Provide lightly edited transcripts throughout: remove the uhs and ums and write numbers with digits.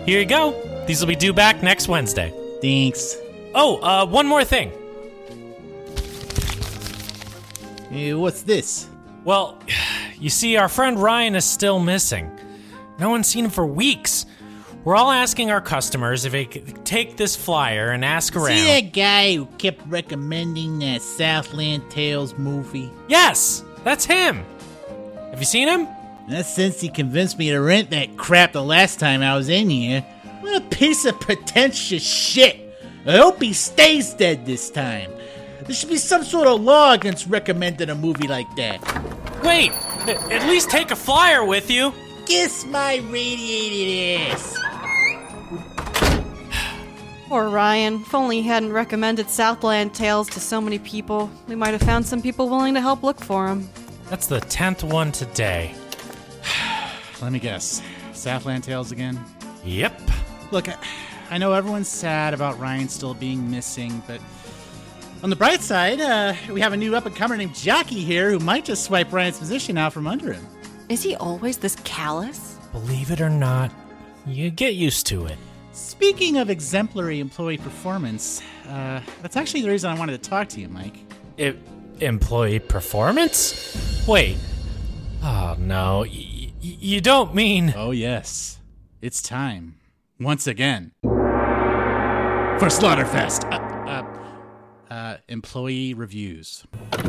Here you go. These will be due back next Wednesday. Thanks. Oh, one more thing. What's this? Well, you see, our friend Ryan is still missing. No one's seen him for weeks. We're all asking our customers if they could take this flyer and ask around. See that guy who kept recommending that Southland Tales movie? Yes, that's him. Have you seen him? Not since he convinced me to rent that crap the last time I was in here. What a piece of pretentious shit. I hope he stays dead this time. There should be some sort of law against recommending a movie like that. Wait, at least take a flyer with you. Kiss my radiated ass. Poor Ryan. If only he hadn't recommended Southland Tales to so many people, we might have found some people willing to help look for him. That's the 10th one today. Let me guess. Southland Tales again? Yep. Look, I know everyone's sad about Ryan still being missing, but on the bright side, we have a new up-and-comer named Jackie here who might just swipe Ryan's position out from under him. Is he always this callous? Believe it or not, you get used to it. Speaking of exemplary employee performance, that's actually the reason I wanted to talk to you, Mike. Employee performance? Wait. Oh, no. You don't mean... Oh, yes. It's time. Once again. For Slaughterfest. Employee reviews.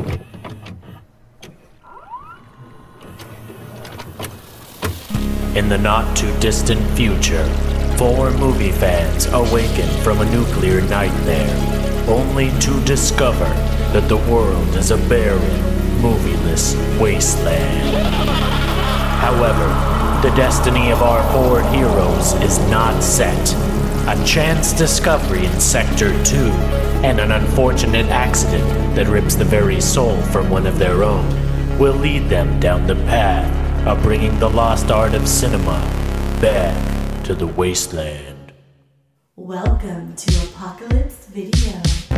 In the not-too-distant future, 4 movie fans awaken from a nuclear nightmare, only to discover that the world is a barren, movieless wasteland. However, the destiny of our 4 heroes is not set. A chance discovery in Sector 2, and an unfortunate accident that rips the very soul from one of their own, will lead them down the path of bringing the lost art of cinema back to the wasteland. Welcome to Apocalypse Video.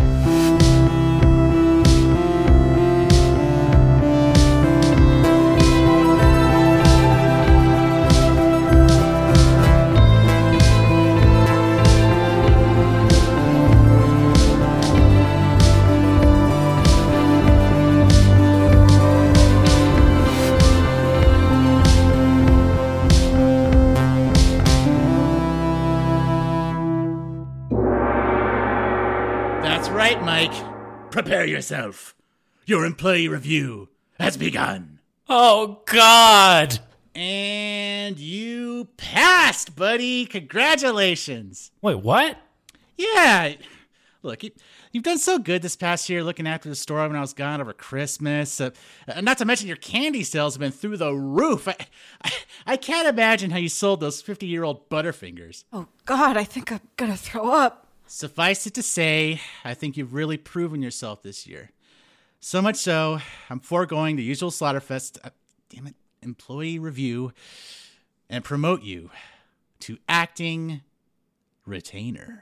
Right, Mike. Prepare yourself. Your employee review has begun. Oh, God! And you passed, buddy. Congratulations. Wait, what? Yeah. Look, you've done so good this past year looking after the store when I was gone over Christmas. Not to mention your candy sales have been through the roof. I can't imagine how you sold those 50-year-old Butterfingers. Oh, God, I think I'm gonna throw up. Suffice it to say, I think you've really proven yourself this year. So much so, I'm foregoing the usual Slaughterfest, employee review, and promote you to acting retainer.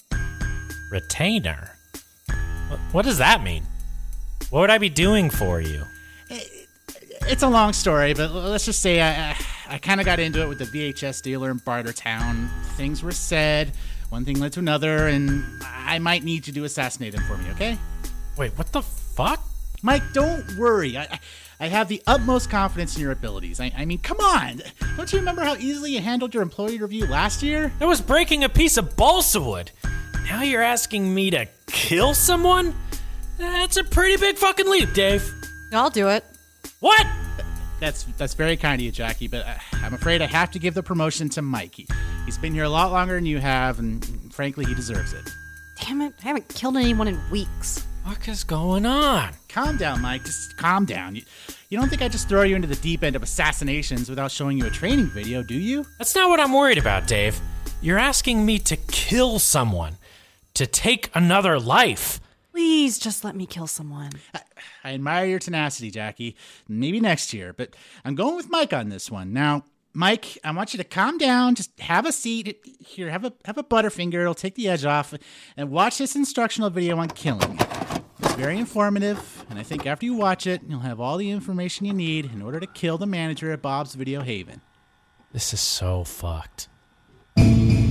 Retainer? What does that mean? What would I be doing for you? It's a long story, but let's just say I kind of got into it with the VHS dealer in Bartertown. Things were said. One thing led to another, and I might need you to assassinate him for me, okay? Wait, what the fuck? Mike, don't worry. I have the utmost confidence in your abilities. I mean, come on. Don't you remember how easily you handled your employee review last year? That was breaking a piece of balsa wood. Now you're asking me to kill someone? That's a pretty big fucking leap, Dave. I'll do it. What? That's very kind of you, Jackie, but I'm afraid I have to give the promotion to Mike. He's been here a lot longer than you have, and frankly, he deserves it. Damn it, I haven't killed anyone in weeks. What is going on? Calm down, Mike. Just calm down. You don't think I'd just throw you into the deep end of assassinations without showing you a training video, do you? That's not what I'm worried about, Dave. You're asking me to kill someone. To take another life. Please just let me kill someone. I admire your tenacity, Jackie. Maybe next year, but I'm going with Mike on this one. Now, Mike, I want you to calm down. Just have a seat. Here, have a Butterfinger. It'll take the edge off. And watch this instructional video on killing. It's very informative, and I think after you watch it, you'll have all the information you need in order to kill the manager at Bob's Video Haven. This is so fucked.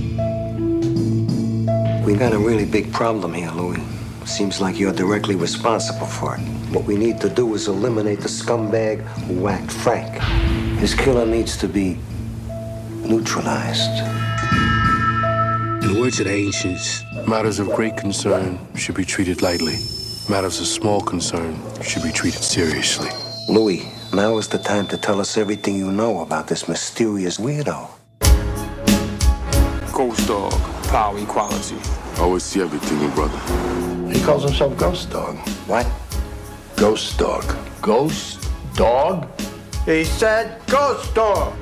We got a really big problem here, Louis. Seems like you're directly responsible for it. What we need to do is eliminate the scumbag who whacked Frank. His killer needs to be neutralized. In the words of the ancients, matters of great concern should be treated lightly. Matters of small concern should be treated seriously. Louis, now is the time to tell us everything you know about this mysterious weirdo. Ghost Dog, power equality. I always see everything, my brother. He calls himself Ghost Dog. What? Ghost Dog. Ghost Dog? He said Ghost Dog.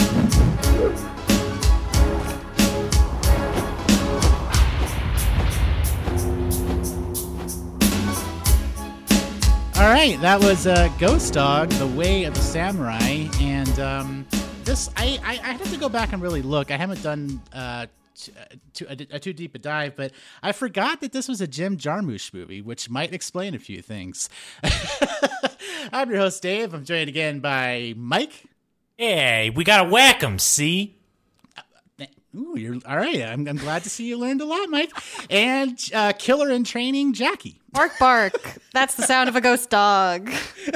All right, that was Ghost Dog, The Way of the Samurai, and this I have to go back and really look. I haven't done too deep a dive, but I forgot that this was a Jim Jarmusch movie, which might explain a few things. I'm your host, Dave. I'm joined again by Mike. Hey, we gotta whack 'em, see? Ooh, you're all right. I'm glad to see you learned a lot, Mike. And killer in training, Jackie. Bark, bark. That's the sound of a ghost dog.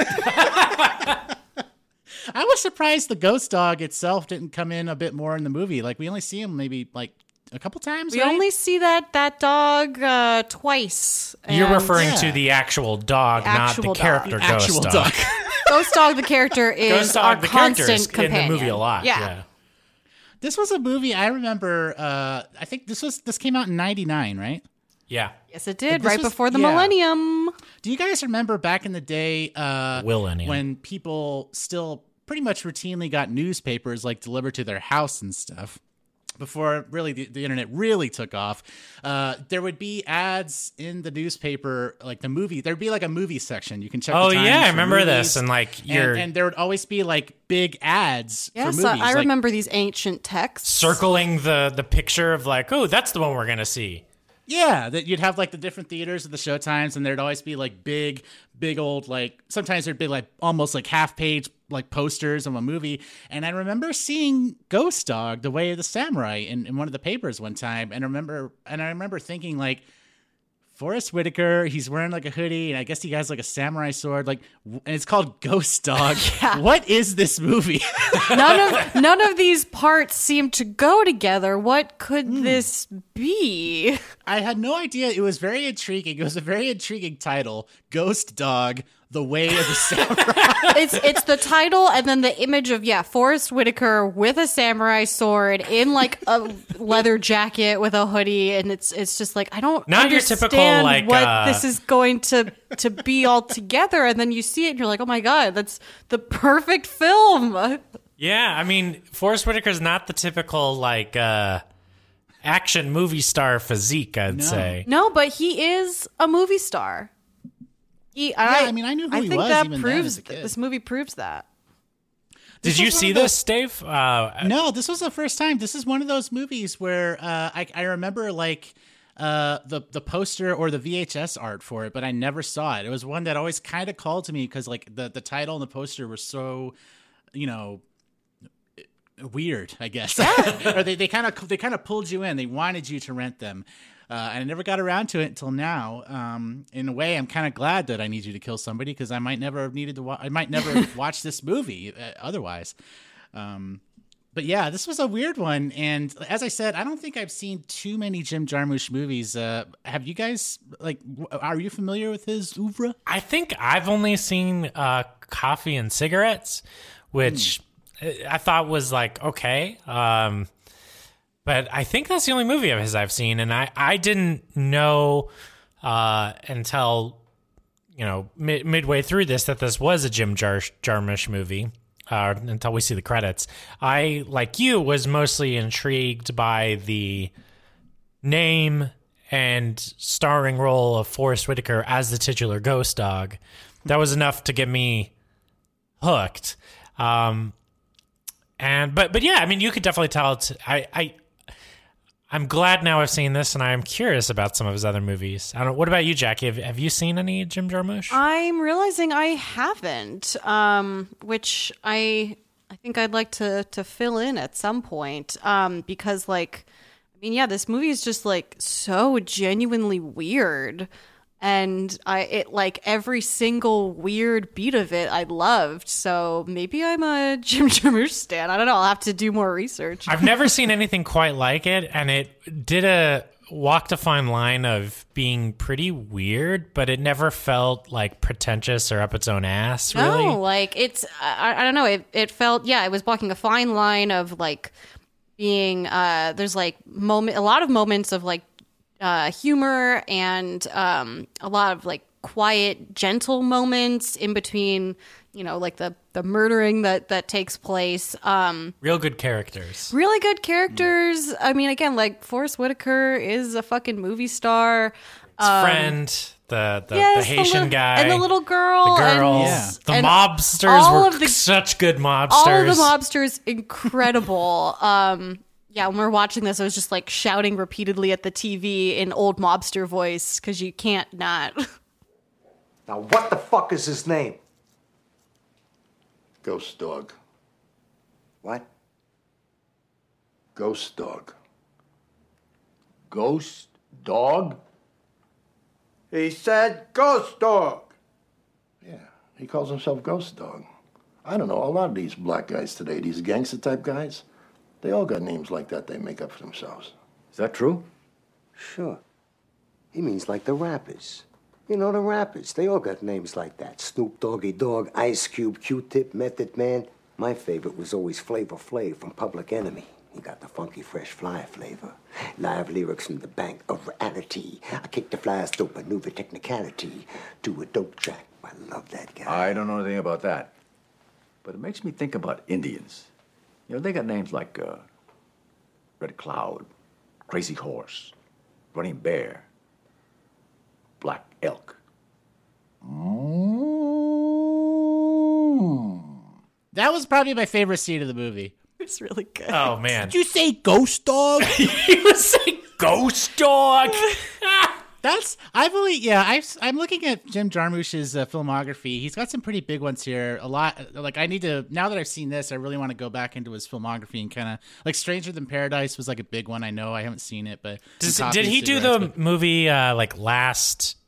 I was surprised the ghost dog itself didn't come in a bit more in the movie. Like, we only see him maybe like a couple times. We right? only see that dog twice. You're and referring to the actual dog, not Actual the dog. character Actual Ghost dog. Ghost Dog, the character, is Ghost Dog, our the character, constant is companion. in the movie a lot. Yeah. This was a movie I remember. I think this came out in '99, right? Yeah. Yes, it did, This right was- before the yeah. millennium. Do you guys remember back in the day Millennium. when people still pretty much routinely got newspapers like delivered to their house and stuff? Before really the internet really took off, there would be ads in the newspaper, like the movie. There'd be like a movie section. You can check. Oh the times yeah, I for remember movies, this, and like and there would always be like big ads for Yes, movies. I like, remember these ancient texts. circling the picture of like, oh, that's the one we're gonna see. Yeah, that you'd have like the different theaters of the show times, and there'd always be like big old, like sometimes there'd be like almost like half page like posters of a movie. And I remember seeing Ghost Dog, The Way of the Samurai in one of the papers one time, and I remember thinking like, Forrest Whitaker, he's wearing like a hoodie, and I guess he has like a samurai sword, like, and it's called Ghost Dog. Yeah. What is this movie? None of these parts seem to go together. What could this be? I had no idea. It was very intriguing. It was a very intriguing title, Ghost Dog, The Way of the Samurai. It's the title and then the image of Forrest Whitaker with a samurai sword in like a leather jacket with a hoodie, and it's just like I don't Not your understand typical, like, what this is going to be all together, and then you see it and you're like, oh my god, that's the perfect film. Yeah, I mean, Forrest Whitaker's not the typical like action movie star physique, I'd say. No, but he is a movie star. I mean, I knew who he was that even then proves as a kid. this movie proves that. Did you see this, Dave? No, this was the first time. This is one of those movies where I remember like the poster or the VHS art for it, but I never saw it. It was one that always kind of called to me because like the title and the poster were so, weird, I guess. Or they kind of pulled you in. They wanted you to rent them. And I never got around to it until now. In a way, I'm kind of glad that I Need You to Kill Somebody because I might never have needed to. I might never watch this movie otherwise. But yeah, this was a weird one. And as I said, I don't think I've seen too many Jim Jarmusch movies. Have you guys are you familiar with his oeuvre? I think I've only seen Coffee and Cigarettes, which I thought was like okay. But I think that's the only movie of his I've seen, and I didn't know until midway through this that this was a Jim Jarmusch movie. Until we see the credits, I, like you, was mostly intrigued by the name and starring role of Forrest Whitaker as the titular Ghost Dog. That was enough to get me hooked. But yeah, I mean, you could definitely tell. I'm glad now I've seen this, and I'm curious about some of his other movies. I don't know. What about you, Jackie? Have you seen any Jim Jarmusch? I'm realizing I haven't, which I think I'd like to fill in at some point, because I mean, yeah, this movie is just like so genuinely weird. And every single weird beat of it I loved. So maybe I'm a Jim Jarmusch stan. I don't know. I'll have to do more research. I've never seen anything quite like it, and it did walked a fine line of being pretty weird, but it never felt like pretentious or up its own ass, really. No, like it's I don't know. It felt it was walking a fine line of like being there's like a lot of moments of like humor and a lot of like quiet, gentle moments in between, like the murdering that takes place. Real good characters. Really good characters. I mean, again, like Forrest Whitaker is a fucking movie star. His friend, the Haitian guy, and the little girl, the girls, the mobsters were such good mobsters. All of the mobsters, incredible. Yeah, when we were watching this, I was just like shouting repeatedly at the TV in old mobster voice because you can't not. Now, what the fuck is his name? Ghost Dog. What? Ghost Dog. Ghost Dog? He said Ghost Dog. Yeah, he calls himself Ghost Dog. I don't know, a lot of these black guys today, these gangster type guys, they all got names like that they make up for themselves. Is that true? Sure. He means like the rappers. You know, the rappers, they all got names like that. Snoop Doggy Dogg, Ice Cube, Q-Tip, Method Man. My favorite was always Flavor Flav from Public Enemy. He got the funky, fresh fly flavor. Live lyrics from the bank of reality. I kick the flies dope, maneuver technicality. Do a dope track. I love that guy. I don't know anything about that. But it makes me think about Indians. They got names like Red Cloud, Crazy Horse, Running Bear, Black Elk. That was probably my favorite scene of the movie. It's really good. Oh, man. Did you say Ghost Dog? He was saying Ghost Dog. I'm looking at Jim Jarmusch's filmography. He's got some pretty big ones here. A lot. Like now that I've seen this, I really want to go back into his filmography and kind of like Stranger Than Paradise was like a big one. I know I haven't seen it, but did he do the movie like Last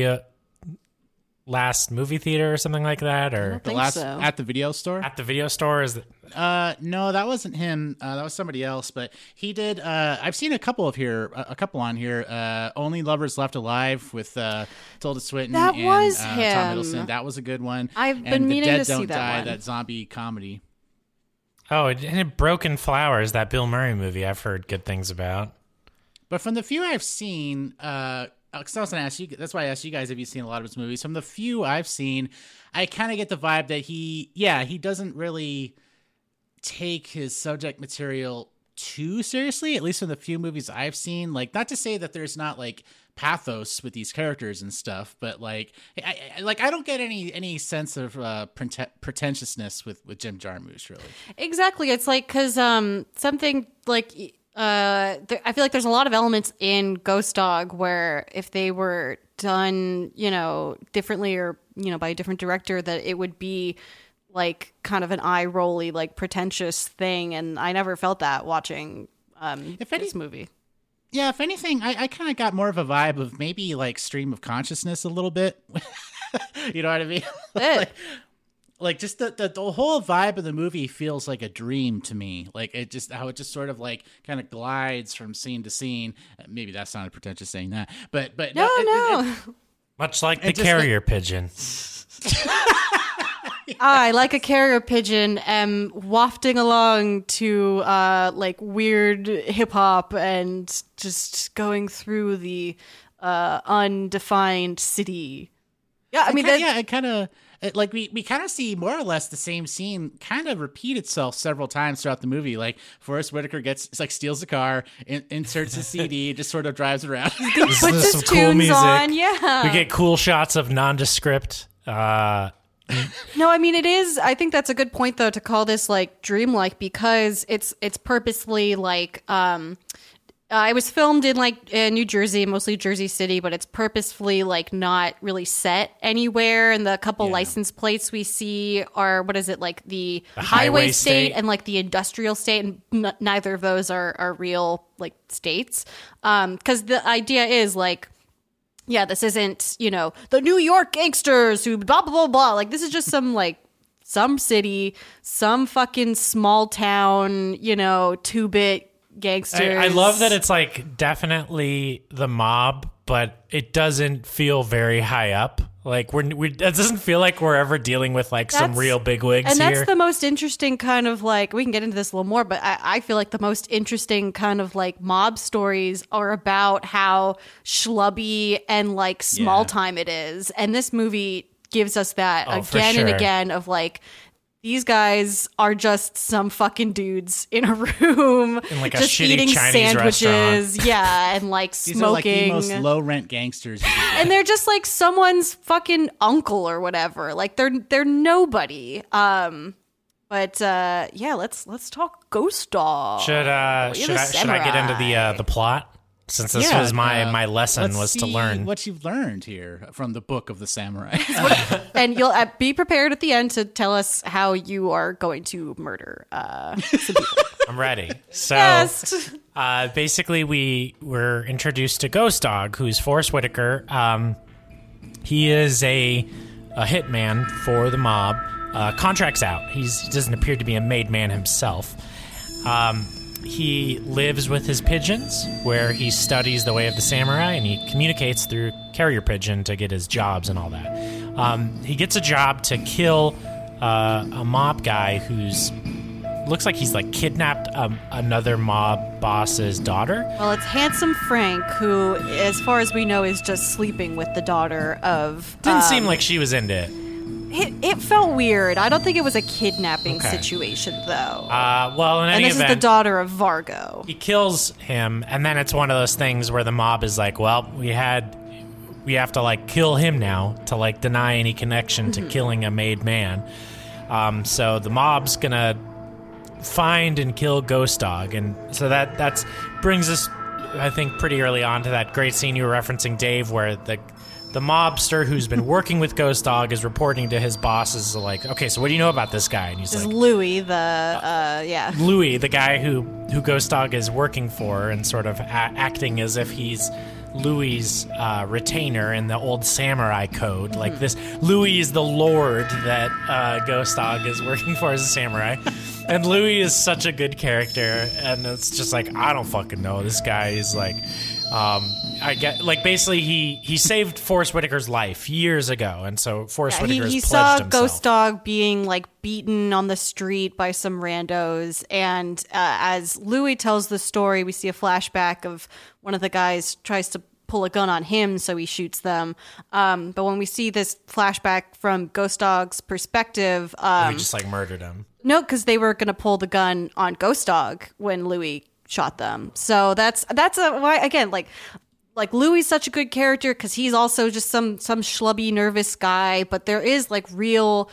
Movie Theater or something like that, or the last so. At the video store? At the video store is. No, that wasn't him. That was somebody else. But he did. I've seen a couple on here. Only Lovers Left Alive with Tilda Swinton. That and, was Tom him. Hiddleston. That was a good one. I've been meaning to see Don't that Die, one. that zombie comedy. Oh, and Broken Flowers, that Bill Murray movie. I've heard good things about. But from the few I've seen, because I was going to ask you, that's why I asked you guys, have you seen a lot of his movies? From the few I've seen, I kind of get the vibe that he doesn't really take his subject material too seriously, at least in the few movies I've seen. Like, not to say that there's not like pathos with these characters and stuff, but like I don't get any sense of pretentiousness with Jim Jarmusch, really. Exactly. It's like because something like I feel like there's a lot of elements in Ghost Dog where if they were done, differently or by a different director, that it would be like kind of an eye-rolly, like pretentious thing, and I never felt that watching this movie. Yeah, if anything, I kind of got more of a vibe of maybe like Stream of Consciousness a little bit. You know what I mean? Like just the whole vibe of the movie feels like a dream to me. Like it just sort of like kind of glides from scene to scene. Maybe that sounded pretentious saying that, but no. Much like the carrier pigeon. I like a carrier pigeon wafting along to like weird hip hop and just going through the undefined city. Yeah, I mean, it kind of like we kind of see more or less the same scene kind of repeat itself several times throughout the movie. Like Forrest Whitaker steals the car, inserts a CD, just sort of drives around. Puts his tunes on. Yeah, we get cool shots of nondescript. No, I mean it is. I think that's a good point though to call this like dreamlike because it's purposely like It was filmed in like New Jersey, mostly Jersey City, but it's purposefully like not really set anywhere. And the couple license plates we see are, what is it, like the highway state and like the industrial state, and neither of those are real like states. Because the idea is like, yeah, this isn't, you know, the New York gangsters who blah blah blah blah. Like this is just some like some city, some fucking small town, you know, 2-bit gangsters. I love that it's like definitely the mob, but it doesn't feel very high up. Like it doesn't feel like we're ever dealing with like some real bigwigs and here. That's the most interesting kind of like, we can get into this a little more, but I feel like the most interesting kind of like mob stories are about how schlubby and like small time it is. And this movie gives us that again and again of like, these guys are just some fucking dudes in a room, in like just a shitty eating Chinese sandwiches, restaurant. yeah, and like These smoking. are like the most low rent gangsters. And they're just like someone's fucking uncle or whatever. Like they're nobody. But yeah, let's talk Ghost Dog. Should I get into the plot? Since this was my lesson was to learn what you've learned here from the Book of the Samurai. And you'll be prepared at the end to tell us how you are going to murder some people. I'm ready. So basically we were introduced to Ghost Dog, who's Forrest Whitaker. He is a hitman for the mob. Contracts out. He doesn't appear to be a made man himself. He lives with his pigeons, where he studies the way of the samurai, and he communicates through carrier pigeon to get his jobs and all that. He gets a job to kill a mob guy who's looks like he's like kidnapped another mob boss's daughter. Well, it's Handsome Frank, who, as far as we know, is just sleeping with the daughter of... Didn't seem like she was into it. It felt weird. I don't think it was a kidnapping situation, though. Well, in any event... And this is the daughter of Vargo. He kills him, and then it's one of those things where the mob is like, well, we have to, like, kill him now to, like, deny any connection to killing a made man. So the mob's gonna find and kill Ghost Dog, and so that brings us, I think, pretty early on to that great scene you were referencing, Dave, where the mobster who's been working with Ghost Dog is reporting to his bosses, like, okay, so what do you know about this guy? And he's this like, is Louis, Louis, the guy who Ghost Dog is working for, and sort of acting as if he's Louis's retainer in the old samurai code. Like this, Louis is the lord that Ghost Dog is working for as a samurai. And Louis is such a good character, and it's just like, I don't fucking know. This guy is like... I get, like, basically he saved Forrest Whitaker's life years ago, and so Forrest Whitaker's he pledged saw himself. Ghost Dog being like beaten on the street by some randos, and as Louis tells the story, we see a flashback of one of the guys tries to pull a gun on him, so he shoots them. But when we see this flashback from Ghost Dog's perspective, we just like murdered him. No, because they were going to pull the gun on Ghost Dog when Louis shot them. So that's why, again, like Louis is such a good character because he's also just some schlubby, nervous guy, but there is like real,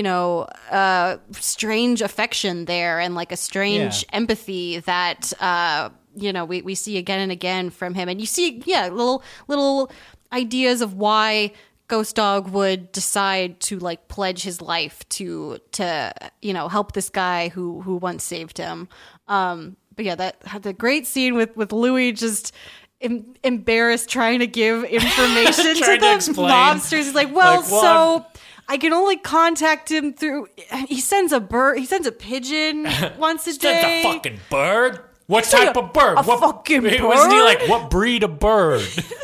strange affection there, and like a strange empathy that we see again and again from him. And you see little ideas of why Ghost Dog would decide to like pledge his life to help this guy who once saved him. But yeah, that had the great scene with Louis just embarrassed trying to give information to the mobsters. He's like, so I can only contact him through. He sends a bird. He sends a pigeon once a day. Sends a fucking bird. What type of bird? What fucking bird? Wasn't he like, what breed of bird?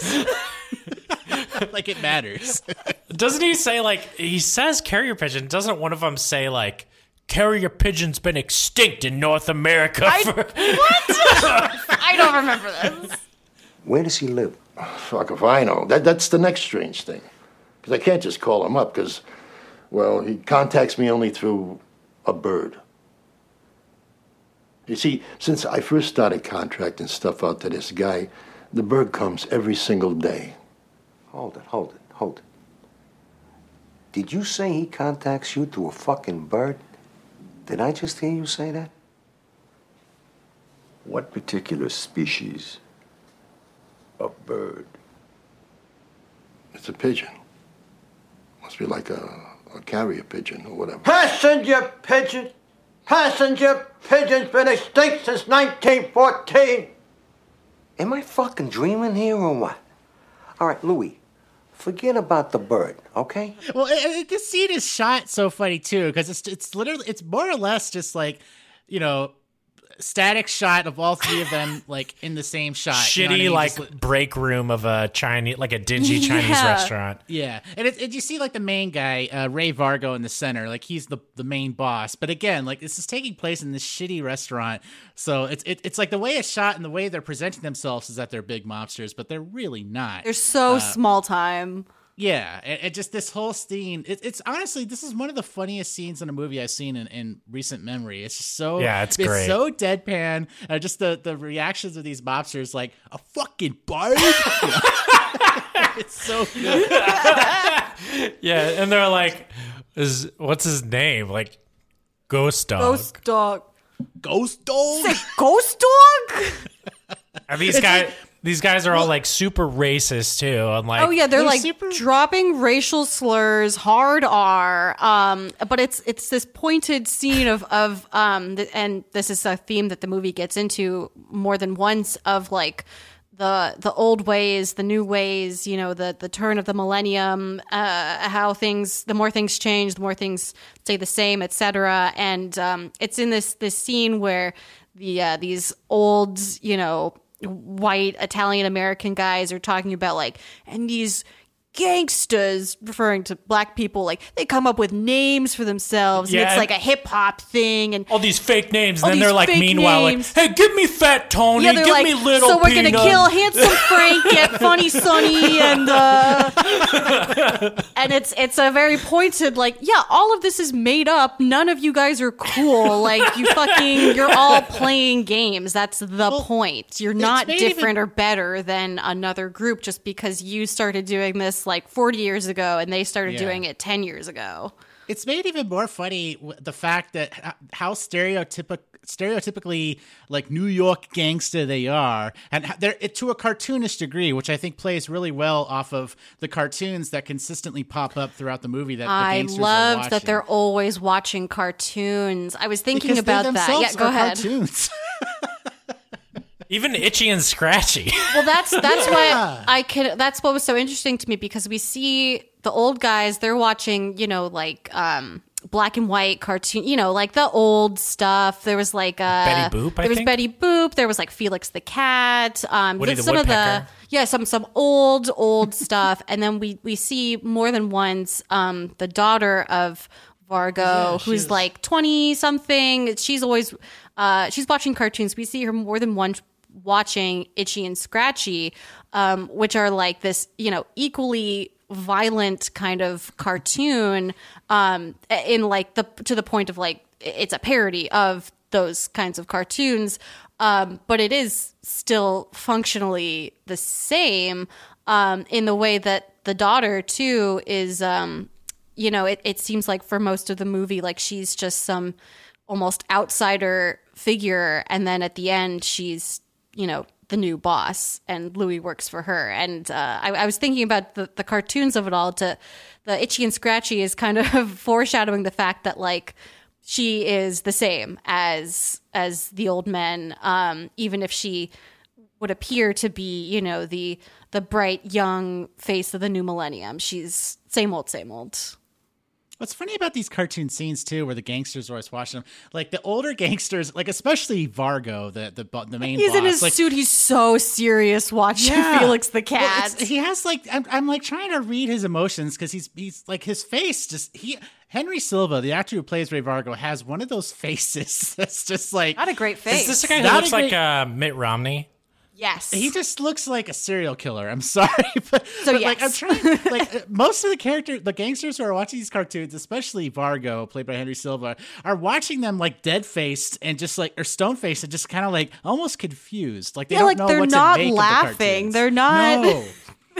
Like it matters. Doesn't he say, like, he says carrier pigeon? Doesn't one of them say, like, carrier pigeon's been extinct in North America? What? I don't remember this. Where does he live? Fuck if I know. That's the next strange thing. Because I can't just call him up because, well, he contacts me only through a bird. You see, since I first started contracting stuff out to this guy, the bird comes every single day. Hold it. Did you say he contacts you through a fucking bird? Did I just hear you say that? What particular species of bird? It's a pigeon. Must be like a carrier pigeon or whatever. Passenger pigeon! Passenger pigeon's been extinct since 1914! Am I fucking dreaming here or what? All right, Louis, forget about the bird, okay? Well, this scene is shot so funny too, because it's literally, it's more or less just like, you know, static shot of all three of them like in the same shot. Shitty, you know what I mean? like Just, break room of a Chinese, like a dingy Chinese restaurant. yeah, and you see like the main guy, Ray Vargo, in the center, like he's the main boss. But again, like this is taking place in this shitty restaurant, so it's like the way it's shot and the way they're presenting themselves is that they're big mobsters, but they're really not. They're so small time. Yeah, and just this whole scene, it's honestly, this is one of the funniest scenes in a movie I've seen in recent memory. It's just so, it's great. It's so deadpan. Just the reactions of these mobsters, like, a fucking bird? It's so good. Yeah, and they're like, what's his name? Like, Ghost Dog. Ghost dog. Ghost dog? Say ghost dog? And these guys are all like super racist too. I'm like, Oh yeah, they're like super- dropping racial slurs, hard R. But it's this pointed scene of and this is a theme that the movie gets into more than once, of like the old ways, the new ways, you know, the turn of the millennium, how the more things change, the more things stay the same, etc. And it's in this scene where these old, you know, white Italian American guys are talking about like, and these gangsters, referring to black people, like they come up with names for themselves, and it's like a hip hop thing, and all these fake names. And all then they're these like, fake meanwhile, names. like, hey, give me Fat Tony, yeah, they're give like, me Little so we're Peanut. gonna kill Handsome Frank, get Funny Sonny, and and it's a very pointed, like, yeah, all of this is made up. None of you guys are cool. Like, you're all playing games. That's the point. You're not different or better than another group just because you started doing this like 40 years ago and they started doing it 10 years ago. It's made even more funny the fact that how stereotypically like New York gangster they are, and they're to a cartoonish degree, which I think plays really well off of the cartoons that consistently pop up throughout the movie. That I the gangsters love are watching. that they're always watching cartoons. I was thinking Because about they that. themselves Yeah, go are ahead. Cartoons. Even Itchy and Scratchy. Well, that's why that's what was so interesting to me, because we see the old guys, they're watching, you know, like black and white cartoon, you know, like the old stuff. There was like Betty Boop, there was Betty Boop, there was like Felix the Cat, Woody the some Woodpecker. some old stuff. And then we see more than once the daughter of Vargo, who's like 20 something. She's always she's watching cartoons. We see her more than once watching Itchy and Scratchy, which are like this, you know, equally violent kind of cartoon, in like to the point of like it's a parody of those kinds of cartoons, but it is still functionally the same, in the way that the daughter too is, you know, it seems like for most of the movie, like she's just some almost outsider figure, and then at the end she's, you know, the new boss, and Louis works for her. And I was thinking about the cartoons of it all. The Itchy and Scratchy is kind of foreshadowing the fact that like she is the same as the old men, even if she would appear to be, you know, the bright young face of the new millennium. She's same old, same old. What's funny about these cartoon scenes too, where the gangsters are always watching them, like the older gangsters, like especially Vargo, the main he's boss. in his suit. He's so serious watching Felix the Cat. Well, he has like I'm like trying to read his emotions, because he's like his face just Henry Silva, the actor who plays Ray Vargo, has one of those faces that's just like not a great face. Is this the guy who looks like Mitt Romney? Yes. He just looks like a serial killer. I'm sorry. but yes. like I'm trying, like most of the gangsters who are watching these cartoons, especially Vargo, played by Henry Silva, are watching them like dead-faced and just like, or stone-faced and just kind of like almost confused. Like they don't know what to make of the laughing. cartoons. They're not. No.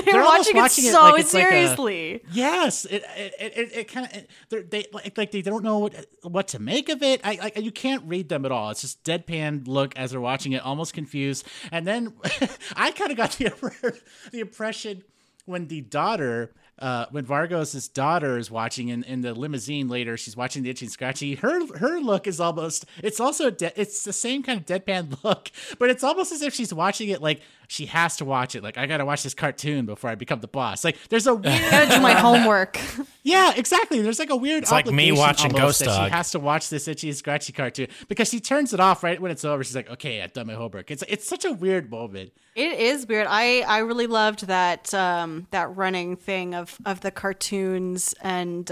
They're almost watching it so like it's seriously. Yes, it kind of they they don't know what to make of it. You can't read them at all. It's just deadpan look as they're watching it, almost confused. And then I kind of got the impression when the daughter. When Vargos' daughter is watching in the limousine later, she's watching the Itchy and Scratchy. Her look is almost, it's also, it's the same kind of deadpan look, but it's almost as if she's watching it like she has to watch it. Like, I got to watch this cartoon before I become the boss. Like, there's a weird. Gotta do my homework. Yeah, exactly. There's like a weird. It's like me watching Ghost Dog. She has to watch this Itchy and Scratchy cartoon because she turns it off right when it's over. She's like, okay, I've done my homework. It's such a weird moment. It is weird. I really loved that that running thing of the cartoons and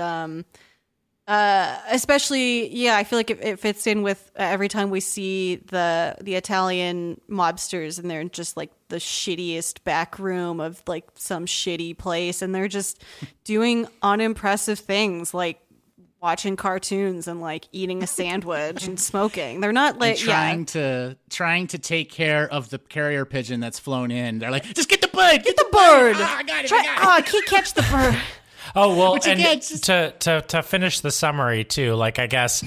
especially I feel like it fits in with every time we see the Italian mobsters and they're in just like the shittiest back room of like some shitty place and they're just doing unimpressive things like watching cartoons and like eating a sandwich and smoking. They're not like trying to take care of the carrier pigeon that's flown in. They're like, just get the bird, get the bird. Oh, I got it. I can't catch the bird. Oh well, Which and again, to finish the summary too, like I guess.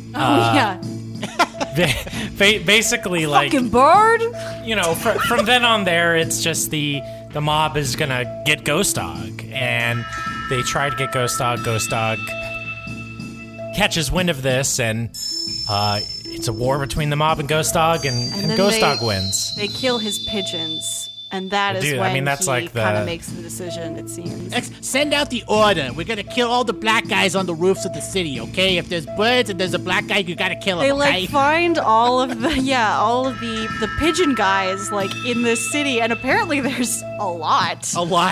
Basically, like fucking bird. You know, from then on there, it's just the mob is gonna get Ghost Dog, and they try to get Ghost Dog. Ghost Dog catches wind of this, and it's a war between the mob and Ghost Dog, and Ghost Dog wins. They kill his pigeons, and that is when that's he like kind of makes the decision, it seems. Send out the order. We're going to kill all the black guys on the roofs of the city, okay? If there's birds and there's a black guy, you got to kill him, They okay? like find all of the pigeon guys like in this city, and apparently there's a lot.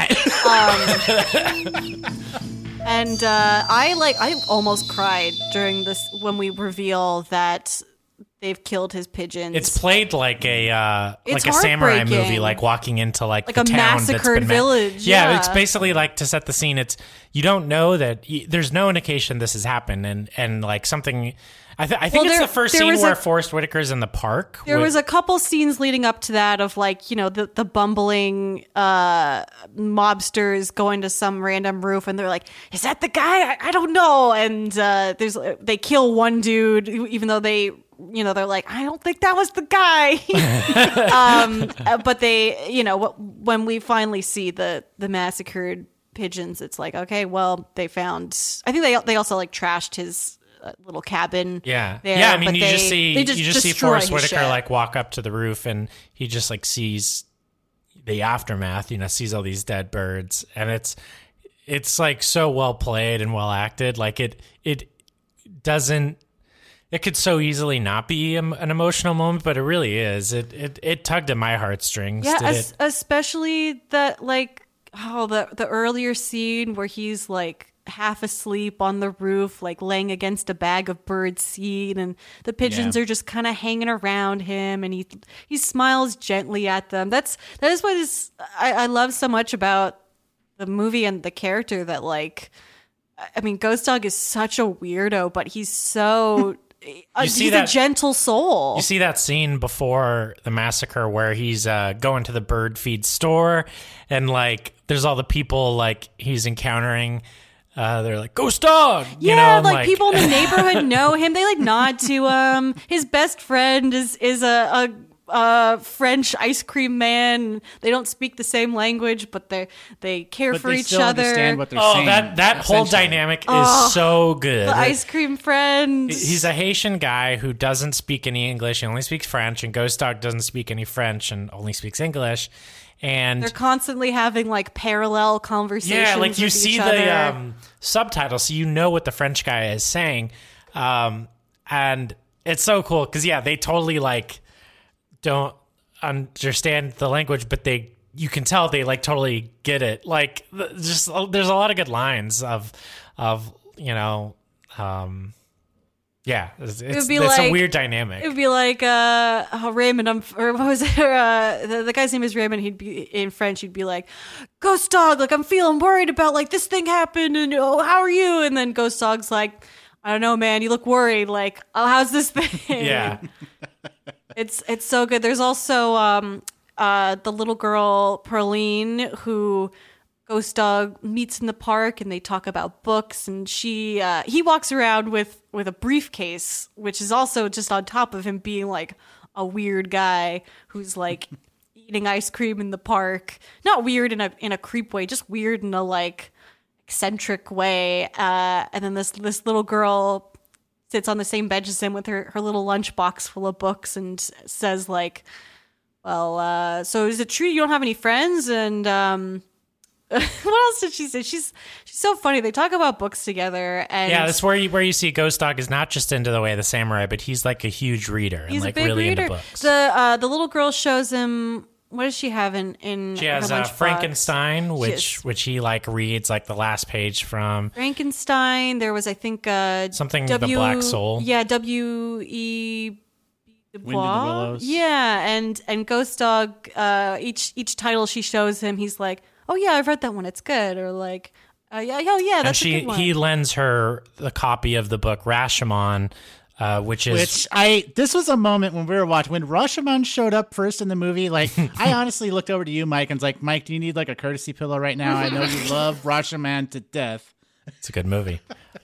And I almost cried during this when we reveal that they've killed his pigeons. It's played like a samurai movie, like walking into like the a town massacred village. Yeah, it's basically like to set the scene. It's you don't know that there's no indication this has happened, and like something. I think it's the first scene where Forrest Whitaker's in the park. There was a couple scenes leading up to that of like, the bumbling mobsters going to some random roof and they're like, is that the guy? I don't know. And they kill one dude, even though they're like, I don't think that was the guy. But they, when we finally see the massacred pigeons, it's like, okay, well, they found, I think they also like trashed his little cabin. Yeah. There, yeah. I mean, you they just see Forrest Whitaker like walk up to the roof and he just like sees the aftermath, sees all these dead birds, and it's like so well played and well acted. Like it could so easily not be an emotional moment, but it really is. It tugged at my heartstrings. Yeah. Especially that like, the earlier scene where he's like half asleep on the roof, like laying against a bag of bird seed, and the pigeons are just kind of hanging around him, and he smiles gently at them. That is what I love so much about the movie and the character, that like, I mean, Ghost Dog is such a weirdo, but he's so he's a gentle soul. You see that scene before the massacre where he's going to the bird feed store, and like there's all the people like he's encountering. They're like, Ghost Dog! Yeah, like people in the neighborhood know him. They like nod to him. His best friend is a French ice cream man. They don't speak the same language, but they care for each other. Understand what they're saying. That whole dynamic is so good. The ice cream friend. He's a Haitian guy who doesn't speak any English. He only speaks French, and Ghost Dog doesn't speak any French and only speaks English. And they're constantly having like parallel conversations. Yeah, like you with see each the other. subtitles, so you know what the French guy is saying, and it's so cool because they totally like don't understand the language, but you can tell they like totally get it. Like just there's a lot of good lines of it's a weird dynamic. It would be like Raymond, or what was it? The guy's name is Raymond. He'd be in French. He'd be like, Ghost Dog, like I'm feeling worried about like this thing happened, and how are you? And then Ghost Dog's like, I don't know, man. You look worried. Like, how's this thing? Yeah, it's so good. There's also the little girl Pearline who Ghost Dog meets in the park, and they talk about books, and he walks around with a briefcase, which is also just on top of him being like a weird guy who's like eating ice cream in the park. Not weird in a creep way, just weird in a like eccentric way. And then this little girl sits on the same bench as him with her little lunchbox full of books and says like, well, so is it true you don't have any friends? And what else did she say? She's so funny. They talk about books together, and yeah, that's where you see Ghost Dog is not just into The Way of the Samurai, but he's like a huge reader and he's like a big really reader. into books. The little girl shows him, what does she have in She her has lunchbox? Frankenstein, Yes. which he like reads like the last page from. Frankenstein. There was, I think, Something The Black Soul. Yeah, W.E. Du Wind in the Bois. Willows. Yeah, and Ghost Dog. Each title she shows him, he's like, oh yeah, I've read that one. It's good. Or like, yeah, that's a good one. He lends her the copy of the book Rashomon, this was a moment when we were watching, when Rashomon showed up first in the movie, like, I honestly looked over to you, Mike, and was like, Mike, do you need like a courtesy pillow right now? I know you love Rashomon to death. It's a good movie.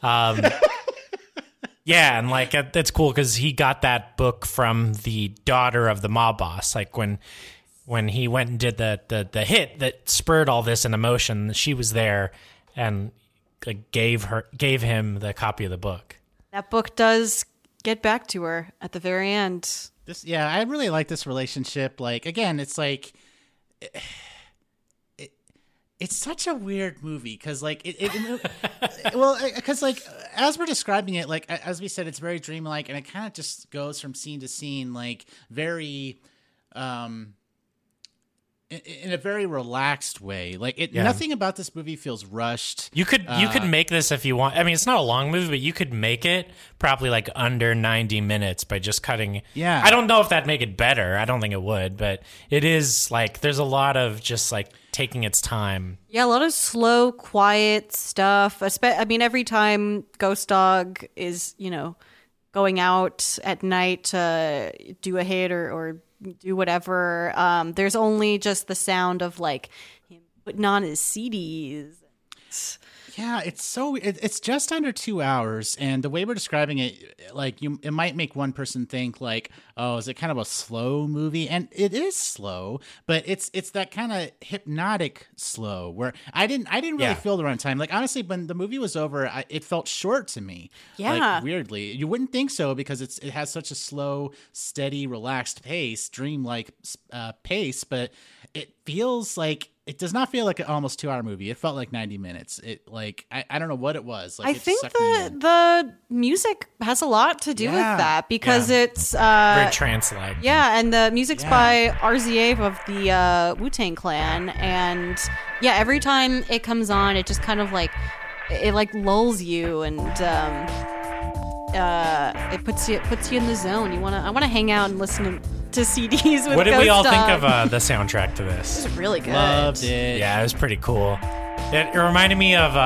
Yeah, and like that's cool because he got that book from the daughter of the mob boss. Like when he went and did the hit that spurred all this into motion, she was there and like gave him the copy of the book. That book does get back to her at the very end. I really like this relationship. Like, again, it's like it's such a weird movie because like because like as we're describing it, like as we said, it's very dreamlike, and it kind of just goes from scene to scene, like very in a very relaxed way. Like nothing about this movie feels rushed. You could make this if you want. I mean, it's not a long movie, but you could make it probably like under 90 minutes by just cutting. Yeah. I don't know if that'd make it better. I don't think it would, but it is like there's a lot of just like taking its time. Yeah, a lot of slow, quiet stuff. I mean, every time Ghost Dog is, going out at night to do a hit or do whatever, there's only just the sound of like him putting on his CDs. Yeah, it's just under 2 hours, and the way we're describing it, like it might make one person think like, oh, is it kind of a slow movie? And it is slow, but it's that kind of hypnotic slow where I didn't really feel the runtime. Like, honestly, when the movie was over, it felt short to me. Yeah, like, weirdly, you wouldn't think so because it has such a slow, steady, relaxed pace, dreamlike pace, but it feels like. It does not feel like an almost 2 hour movie. It felt like 90 minutes. It like I don't know what it was. Like, I think the music has a lot to do with that because it's very trance-like. Yeah, and the music's by RZA of the Wu-Tang Clan, and every time it comes on, it just kind of like it like lulls you and it puts you in the zone. I want to hang out and listen to CDs with What did Ghost we all Dog. think of the soundtrack to this? It was really good. Loved it. Yeah, it was pretty cool. It reminded me of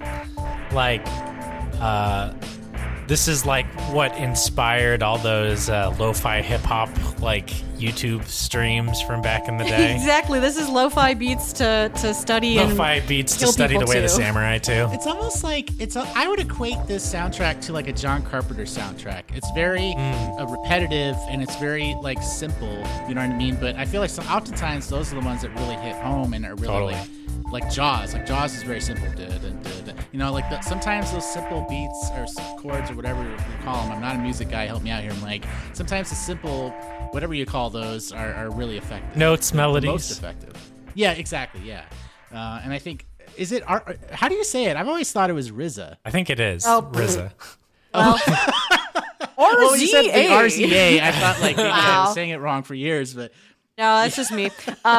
this is like what inspired all those lo-fi hip-hop like YouTube streams from back in the day. Exactly. This is lo-fi beats to study Lo-fi and beats to kill study the people way of the to. samurai too. It's almost like I would equate this soundtrack to like a John Carpenter soundtrack. It's very repetitive and it's very like simple. You know what I mean? But I feel like oftentimes those are the ones that really hit home and are really like Jaws. Like Jaws is very simple. You know, like sometimes those simple beats or chords or whatever you call them. I'm not a music guy. Help me out here. I'm like, sometimes the simple, whatever you call those, are really effective. Notes, melodies. Most effective. Yeah, exactly. Yeah. And I think, is it, how do you say it? I've always thought it was RZA. I think it is Oh. RZA. Well, Well, when you said the RZA. RZA, I thought like maybe I Wow. was saying it wrong for years, but No, that's just me.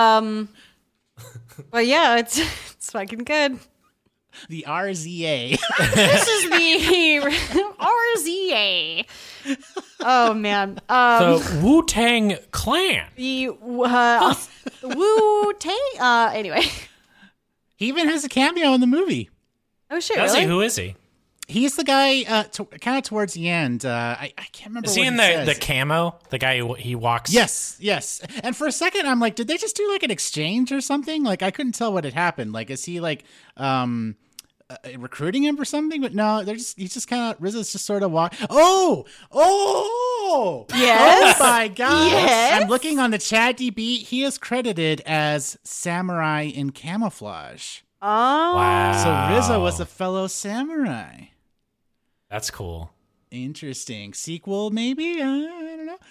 But yeah, it's fucking good. the RZA. This is the RZA. Oh man. The Wu-Tang Clan. The Wu-Tang. Anyway. He even has a cameo in the movie. Oh shit! Does really? he? Who is he? He's the guy kind of towards the end. I can't remember. Is what he in the camo? The guy he walks. Yes. And for a second, I'm like, did they just do like an exchange or something? Like I couldn't tell what had happened. Like, is he like recruiting him for something? But no, he's just kind of RZA's just sort of walk. Oh, yes. Oh my god! Yes. I'm looking on the ChatDB. He is credited as Samurai in Camouflage. Oh, Wow. So RZA was a fellow samurai. That's cool. Interesting. Sequel, maybe? I don't know.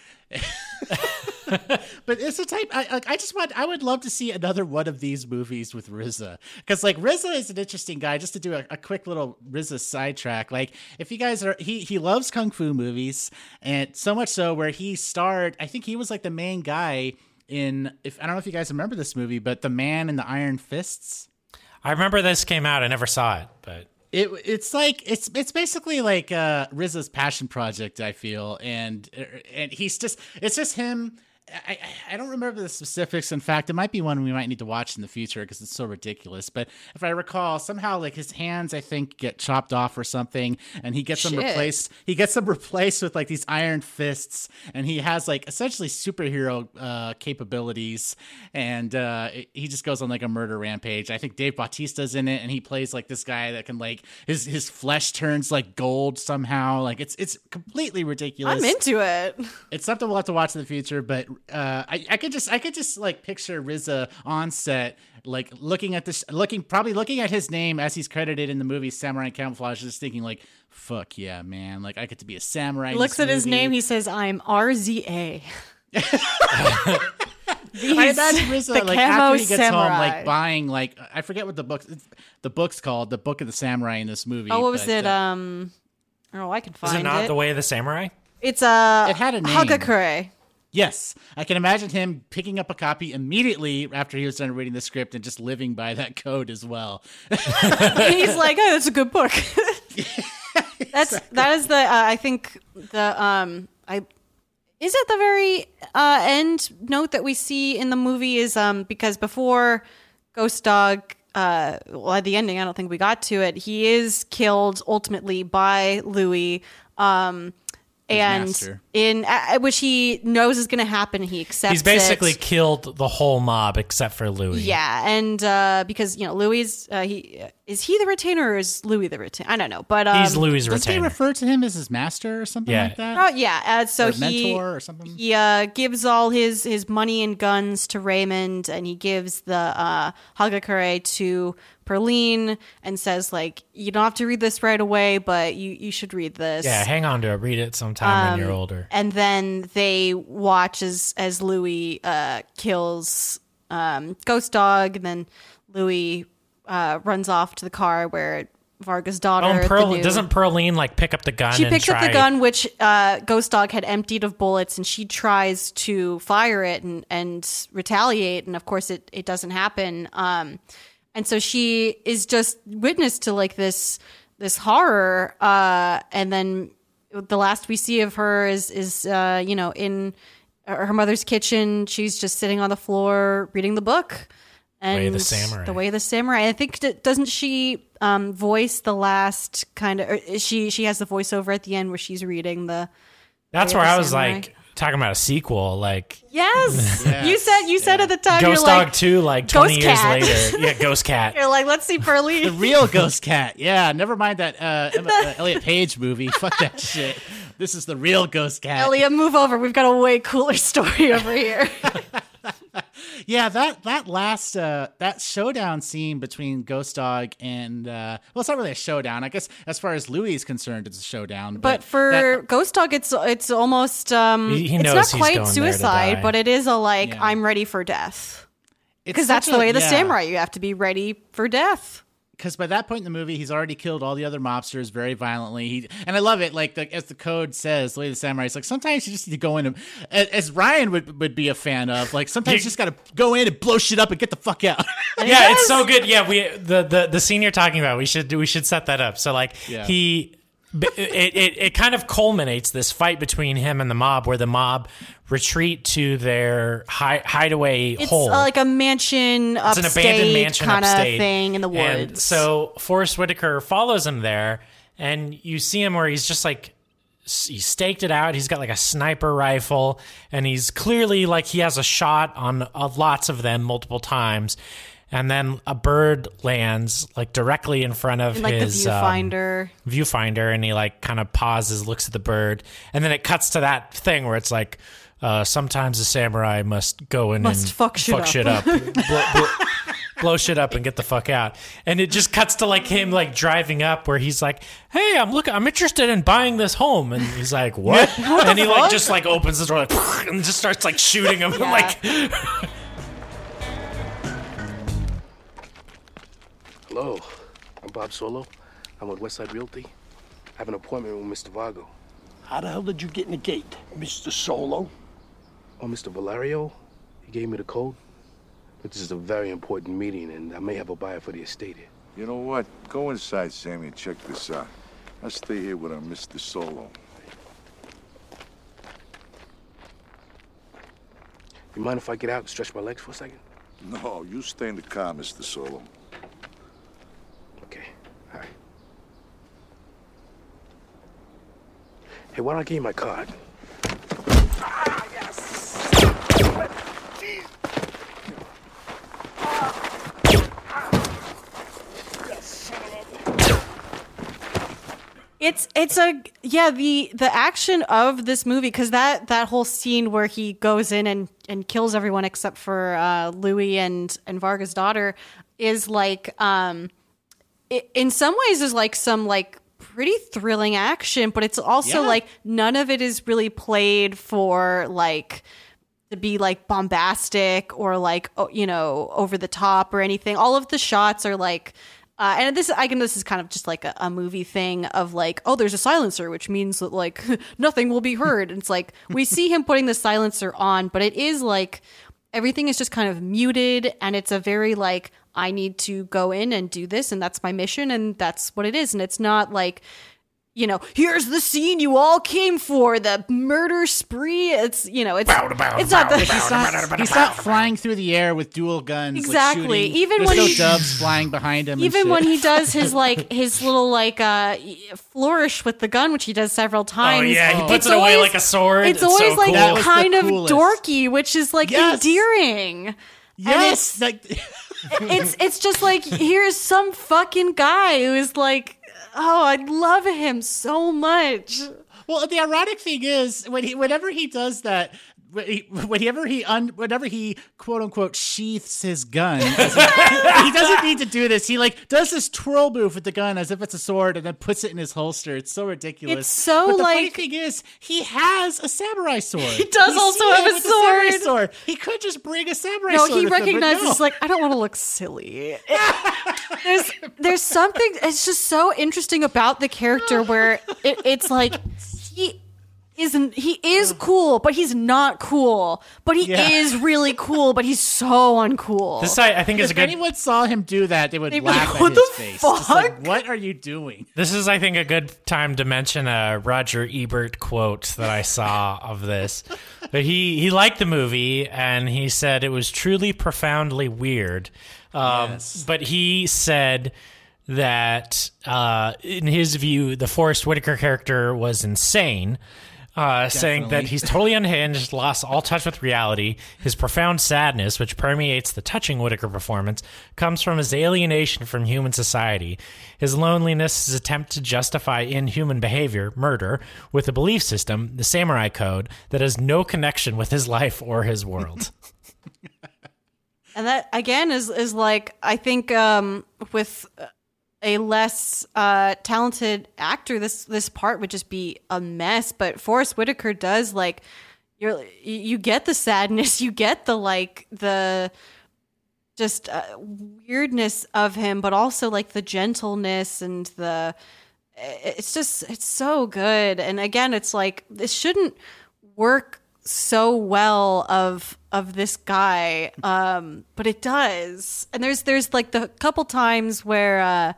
But it's a type. I would love to see another one of these movies with RZA, because like RZA is an interesting guy. Just to do a quick little RZA sidetrack. Like if you guys are, he loves kung fu movies, and so much so where he starred. I think he was like the main guy in. If I don't know if you guys remember this movie, but The Man in the Iron Fists. I remember this came out. I never saw it, but It's like it's basically like RZA's passion project, I feel, and it's just him. I don't remember the specifics. In fact, it might be one we might need to watch in the future because it's so ridiculous. But if I recall, somehow like his hands, I think, get chopped off or something, and he gets them replaced. He gets them replaced with like these iron fists, and he has like essentially superhero capabilities, and he just goes on like a murder rampage. I think Dave Bautista's in it, and he plays like this guy that can like his flesh turns like gold somehow. Like it's completely ridiculous. I'm into it. It's something we'll have to watch in the future, but I could just like picture RZA on set, like looking at his name as he's credited in the movie Samurai in Camouflage, just thinking like, fuck yeah, man, like I get to be a samurai. Looks at his name, he says, "I'm RZA." I imagine RZA the like camo after he gets samurai. home, like buying like I forget what the book's called, the Book of the Samurai in this movie. Oh, what was but, it? I can find it. is it not The Way of the Samurai? It's it had a name. Hagakure. Yes, I can imagine him picking up a copy immediately after he was done reading the script and just living by that code as well. He's like, "Oh, that's a good book." That is the I think the is it the very end note that we see in the movie is because before Ghost Dog well at the ending I don't think we got to it, he is killed ultimately by Louis and master. in which he knows is going to happen, he accepts. He's basically it. killed the whole mob except for Louis. Yeah, and because Louis, is he the retainer or is Louis the retainer? I don't know, but he's Louis' Does he retainer. refer to him as his master or something Yeah. like that? Oh yeah, so Or he mentor or something? He gives all his money and guns to Raymond, and he gives the Hagakure to Perline, and says like, you don't have to read this right away, but you should read this. Yeah, hang on to it. Read it sometime when you're older. And then they watch as Louis kills Ghost Dog, and then Louis runs off to the car where Varga's daughter. Oh, and doesn't Perline like pick up the gun? She and picks up try... the gun, which Ghost Dog had emptied of bullets, and she tries to fire it and retaliate, and of course it doesn't happen. And so she is just witness to like this horror, and then the last we see of her is in her mother's kitchen. She's just sitting on the floor reading the book. And Way of the Samurai. The Way of the Samurai. I think doesn't she voice the last kind of? Or she has the voiceover at the end where she's reading the. That's Way of where the I was Samurai. like talking about a sequel, like Yes, Yes. you said at the time. Ghost you're like, Dog 2, like 20 Ghost years Cat. later. Yeah, Ghost Cat. You're like, let's see Pearly. The real Ghost Cat. Yeah, never mind that Elliot Page movie. Fuck that shit. This is the real Ghost Cat. Elliot, move over. We've got a way cooler story over here. Yeah, that last that showdown scene between Ghost Dog and well, it's not really a showdown. I guess as far as Louis is concerned, it's a showdown. But for Ghost Dog, it's almost He it's knows not he's quite going there to suicide, die. but it is a like Yeah. I'm ready for death, it's because that's such the way of the yeah. samurai. You have to be ready for death. Because by that point in the movie, he's already killed all the other mobsters very violently. And I love it, like as the code says, the way the samurai is like, sometimes you just need to go in and, as Ryan would be a fan of, like sometimes you just got to go in and blow shit up and get the fuck out. Yeah, it's so good. Yeah, we the scene you're talking about, we should set that up. So like Yeah. it kind of culminates this fight between him and the mob, where the mob retreat to their hideaway It's hole. like a mansion, It's an abandoned mansion kind of upstate thing in the woods. And so Forrest Whitaker follows him there, and you see him where he's just like, he staked it out. He's got like a sniper rifle, and he's clearly like he has a shot on lots of them multiple times. And then a bird lands like directly in front of like his the viewfinder. And he like kind of pauses, looks at the bird, and then it cuts to that thing where it's like, sometimes a samurai must go in and fuck shit up. Blow shit up and get the fuck out. And it just cuts to like him like driving up where he's like, hey, I'm interested in buying this home. And he's like, what? And he like just like opens the door like, and just starts like shooting him. Yeah. Like Hello, I'm Bob Solo. I'm with Westside Realty. I have an appointment with Mr. Vago. How the hell did you get in the gate, Mr. Solo? Oh, Mr. Valerio, he gave me the code. But this is a very important meeting, and I may have a buyer for the estate here. You know what? Go inside, Sammy, and check this out. I'll stay here with our Mr. Solo. You mind if I get out and stretch my legs for a second? No, you stay in the car, Mr. Solo. Okay, all right. Hey, why don't I give you my card? Ah, yes! The action of this movie, because that whole scene where he goes in and kills everyone except for Louis and Varga's daughter is like in some ways is like some like pretty thrilling action, but it's also like none of it is really played for like to be like bombastic or like, you know, over the top or anything. All of the shots are like and this is kind of just like a movie thing of like, oh, there's a silencer, which means that like nothing will be heard. And it's like we see him putting the silencer on, but it is like everything is just kind of muted, and it's a very like, I need to go in and do this, and that's my mission, and that's what it is. And it's not like, you know, here's the scene you all came for, the murder spree. It's, you know, it's not he's not flying through the air with dual guns. Exactly. Like even there's when no doves flying behind him. Even when he does his like his little like flourish with the gun, which he does several times. Oh yeah, he puts it away like a sword. It's always so like cool. kind of dorky, which is like endearing. Yes, and it's just like, here's some fucking guy who is like, oh, I love him so much. Well, the ironic thing is whenever he does that, whenever he quote unquote sheaths his gun, he doesn't need to do this. He like does this twirl move with the gun as if it's a sword and then puts it in his holster. It's so ridiculous. It's so but the like, funny thing is, he has a samurai sword. He does also have a sword. He could just bring a samurai sword. No, he recognizes no. like, I don't want to look silly. There's something. It's just so interesting about the character where it's like he is cool, but he's not cool. But he is really cool, but he's so uncool. This I think is if a good. If anyone saw him do that, they would laugh like, at his face. Fuck? Just like, what are you doing? This is, I think, a good time to mention a Roger Ebert quote that I saw of this. But he liked the movie, and he said it was truly profoundly weird. But he said that in his view, the Forrest Whitaker character was insane. Saying that he's totally unhinged, lost all touch with reality. His profound sadness, which permeates the touching Whitaker performance, comes from his alienation from human society. His loneliness, his attempt to justify inhuman behavior, murder, with a belief system, the samurai code, that has no connection with his life or his world. And that, again, is like, I think with a less talented actor, this part would just be a mess. But Forrest Whitaker does, like, you get the sadness, you get the like the just weirdness of him, but also like the gentleness and it's so good. And again, it's like, this shouldn't work so well of this guy, but it does. And there's like the couple times where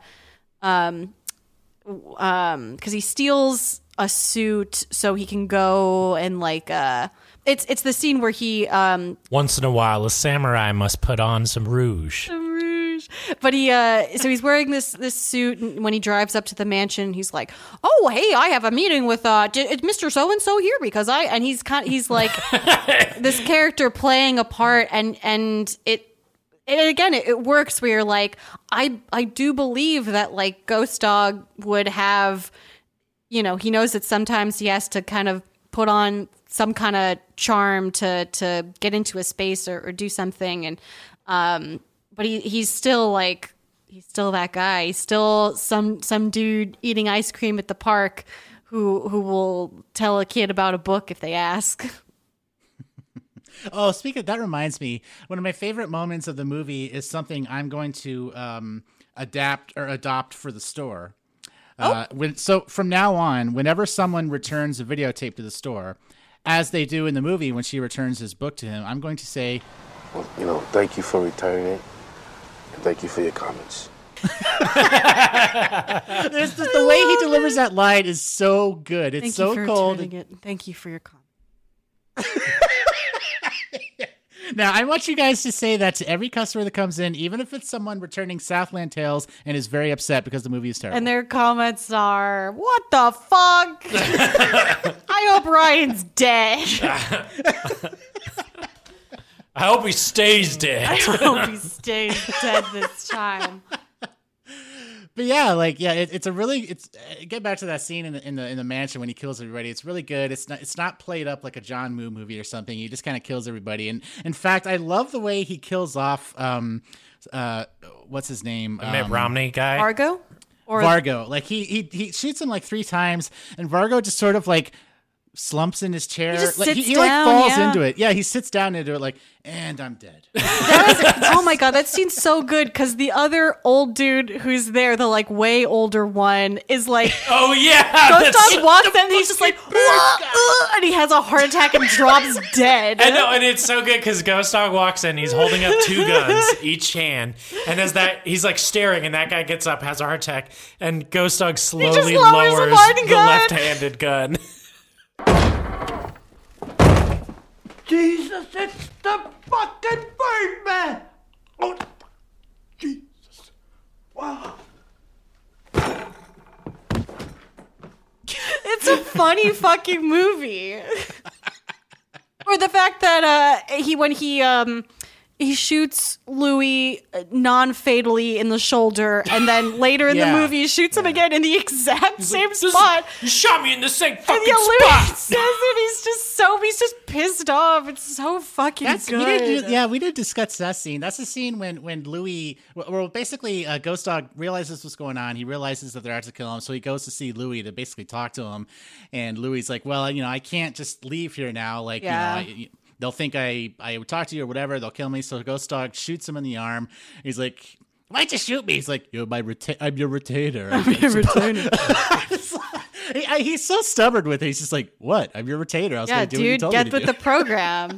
because he steals a suit so he can go and like it's the scene where he once in a while a samurai must put on some rouge. gosh. But so he's wearing this suit, and when he drives up to the mansion, he's like, "Oh, hey, I have a meeting with Mr. So and So here because he's like this character playing a part, and again, it works where you're like, I do believe that like Ghost Dog would have, he knows that sometimes he has to kind of put on some kind of charm to get into a space or do something, and but he's still that guy. He's still some dude eating ice cream at the park who will tell a kid about a book if they ask. Oh, that reminds me, one of my favorite moments of the movie is something I'm going to adopt for the store. So from now on, whenever someone returns a videotape to the store, as they do in the movie when she returns his book to him, I'm going to say, well, thank you for returning it, and thank you for your comments. The way he delivers that line is so good. It's so cold. Thank you for your comment. Now, I want you guys to say that to every customer that comes in, even if it's someone returning Southland Tales and is very upset because the movie is terrible. And their comments are, what the fuck? I hope Ryan's dead. I hope he stays dead. I hope he stays dead this time. But yeah, it's get back to that scene in the mansion when he kills everybody. It's really good. It's not played up like a John Woo movie or something. He just kind of kills everybody. And in fact, I love the way he kills off what's his name? Mitt Romney guy. Vargo? Vargo. Like he shoots him like 3 times, and Vargo just sort of like slumps in his chair. He falls into it. Yeah, he sits down into it like, and I'm dead. Oh my God, that scene's so good because the other old dude who's there, the like way older one, is like, oh yeah, Ghost Dog walks in and he's just like, and he has a heart attack and drops dead. I know, and it's so good because Ghost Dog walks in, he's holding up 2 guns, each hand, and as that he's like staring, and that guy gets up, has a heart attack, and Ghost Dog slowly lowers the left-handed gun. Jesus, it's the fucking Birdman! Oh, Jesus. Wow. It's a funny fucking movie. Or the fact that when he shoots Louis non-fatally in the shoulder, and then later in the movie he shoots him again in the exact same spot. You shot me in the same fucking Louis spot. says it. He's just pissed off. It's so fucking good. We did discuss that scene. That's the scene when Louis, basically Ghost Dog realizes what's going on. He realizes that they're out to kill him, so he goes to see Louis to basically talk to him. And Louis like, well, I can't just leave here now. Like, they'll think I would talk to you or whatever. They'll kill me. So Ghost Dog shoots him in the arm. He's like, why'd you shoot me? He's like, I'm your retainer. I'm your retainer. He's so stubborn with it. He's just like, what? I'm your retainer. I was going to do what you told me to do. Get with the program.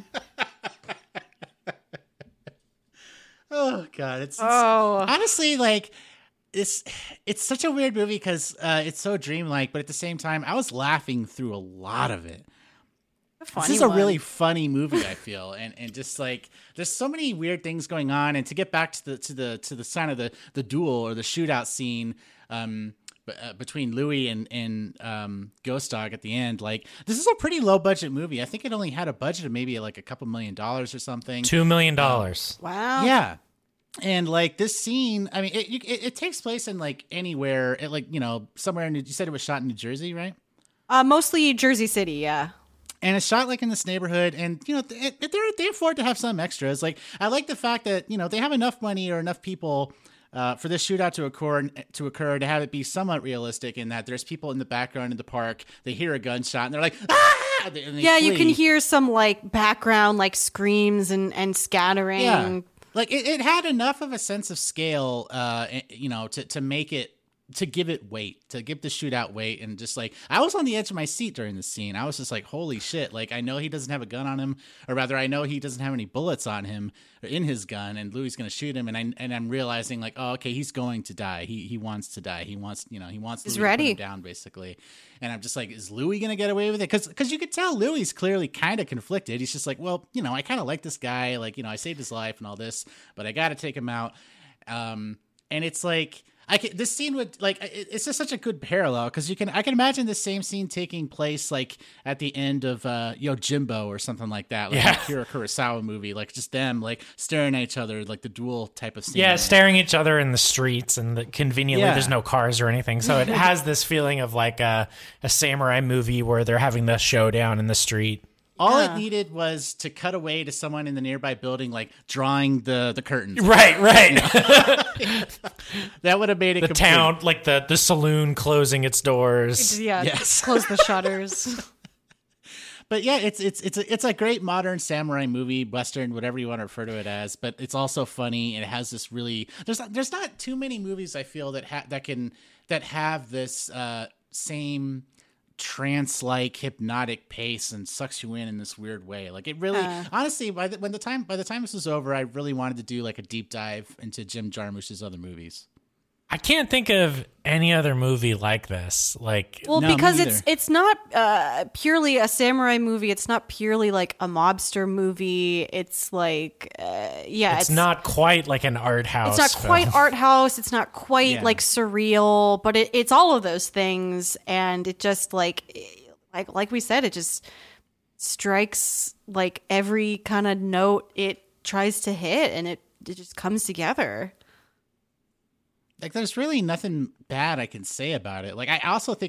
Oh, God. It's honestly, like, it's such a weird movie because it's so dreamlike, but at the same time, I was laughing through a lot of it. This is a really funny movie, I feel, and just like there's so many weird things going on. And to get back to the sign of the duel or the shootout scene between Louis and Ghost Dog at the end, like this is a pretty low budget movie. I think it only had a budget of maybe like a couple $1 million or something. $2 million. Wow. Yeah. And like this scene, I mean, it takes place in like anywhere, somewhere. You said it was shot in New Jersey, right? Mostly Jersey City, yeah. And it's shot like in this neighborhood, and they afford to have some extras. Like I like the fact that they have enough money or enough people for this shootout to occur to have it be somewhat realistic in that there's people in the background in the park. They hear a gunshot and they're like, ah! And they you flee. can hear some like background like screams and scattering. Yeah, like it had enough of a sense of scale, to make it. To give it weight, to give the shootout weight, and just like I was on the edge of my seat during the scene. I was just like, "Holy shit!" Like I know he doesn't have a gun on him, or rather, I know he doesn't have any bullets on him or in his gun, and Louis going to shoot him. And I'm realizing like, oh, okay, he's going to die. He wants to die. He wants Louis to put him down basically. And I'm just like, is Louis going to get away with it? Because you could tell Louis is clearly kind of conflicted. He's just like, well, I kind of like this guy. Like I saved his life and all this, but I got to take him out. And it's like this scene would like it's just such a good parallel because I can imagine the same scene taking place like at the end of Jimbo or something like that, like a Akira Kurosawa movie, like just them like staring at each other, like the duel type of scene. Yeah, staring at each other in the streets, and conveniently there's no cars or anything, so it has this feeling of like a samurai movie where they're having the showdown in the street. All it needed was to cut away to someone in the nearby building, like drawing the curtains. Right. That would have made it the complete. Town, like the saloon closing its doors. Yeah, Yes. close the shutters. But yeah, it's a great modern samurai movie, Western, whatever you want to refer to it as. But it's also funny, and it has this really there's not too many movies I feel that have this same trance-like hypnotic pace and sucks you in this weird way. Like it really, honestly, by the time this was over, I really wanted to do like a deep dive into Jim Jarmusch's other movies. I can't think of any other movie like this. Like, well, No, because me either. it's not purely a samurai movie. It's not purely like a mobster movie. It's like it's not quite like an art house. It's not quite art house. It's not quite like surreal, but it's all of those things. And it just like we said, it just strikes like every kind of note it tries to hit, and it just comes together. Like there's really nothing bad I can say about it. Like I also think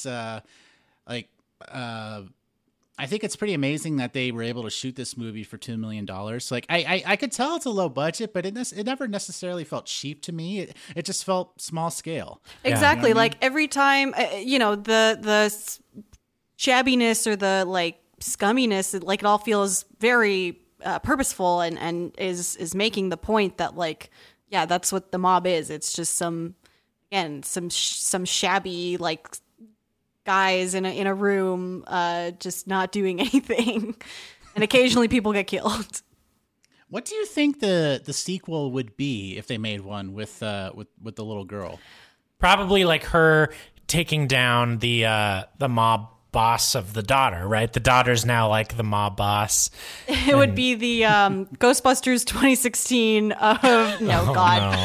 I think it's pretty amazing that they were able to shoot this movie for $2 million. Like I could tell it's a low budget, but it never necessarily felt cheap to me. It just felt small scale. Exactly. You know what I mean? Like every time, the shabbiness or the like scumminess, like it all feels very purposeful and is making the point that like, yeah, that's what the mob is. It's just some shabby like guys in a room, just not doing anything, and occasionally people get killed. What do you think the sequel would be if they made one with the little girl? Probably like her taking down the mob boss of the daughter, right? The daughter's now like the mob boss. It would be the Ghostbusters 2016 of no.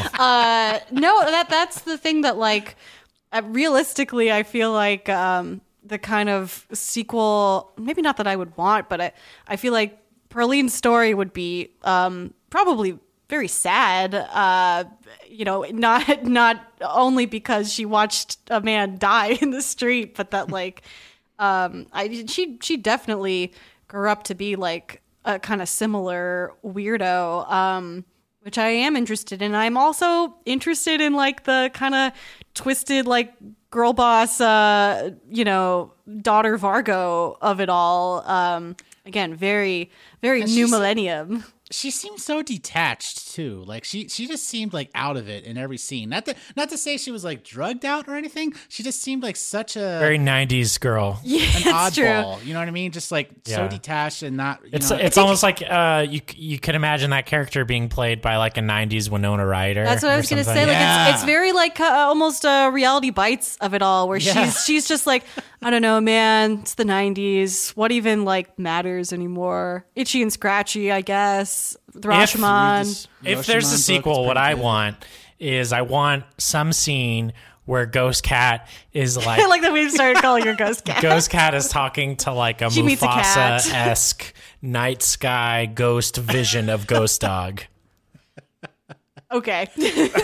That's the thing that like realistically I feel like the kind of sequel, maybe not that I would want, but I feel like Perline's story would be probably very sad, not only because she watched a man die in the street, but that like she definitely grew up to be like a kind of similar weirdo, which I am interested in. I'm also interested in like the kind of twisted like girl boss, daughter Vargo of it all. Again, very, very new millennium. She seemed so detached too. Like she just seemed like out of it in every scene. Not to say she was like drugged out or anything. She just seemed like such a very 90s girl. Yeah, an oddball. True. You know what I mean? Just like so detached and not. It's almost like you could imagine that character being played by like a 90s Winona Ryder. That's what I was gonna say. Like it's very like almost Reality Bites of it all, where she's just like, I don't know, man. It's the 90s. What even like matters anymore? Itchy and scratchy, I guess. Rashomon. If there's a sequel, what I want is some scene where Ghost Cat is like... I like that we've started calling her Ghost Cat. Ghost Cat is talking to like a Mufasa-esque night sky ghost vision of Ghost Dog. Okay.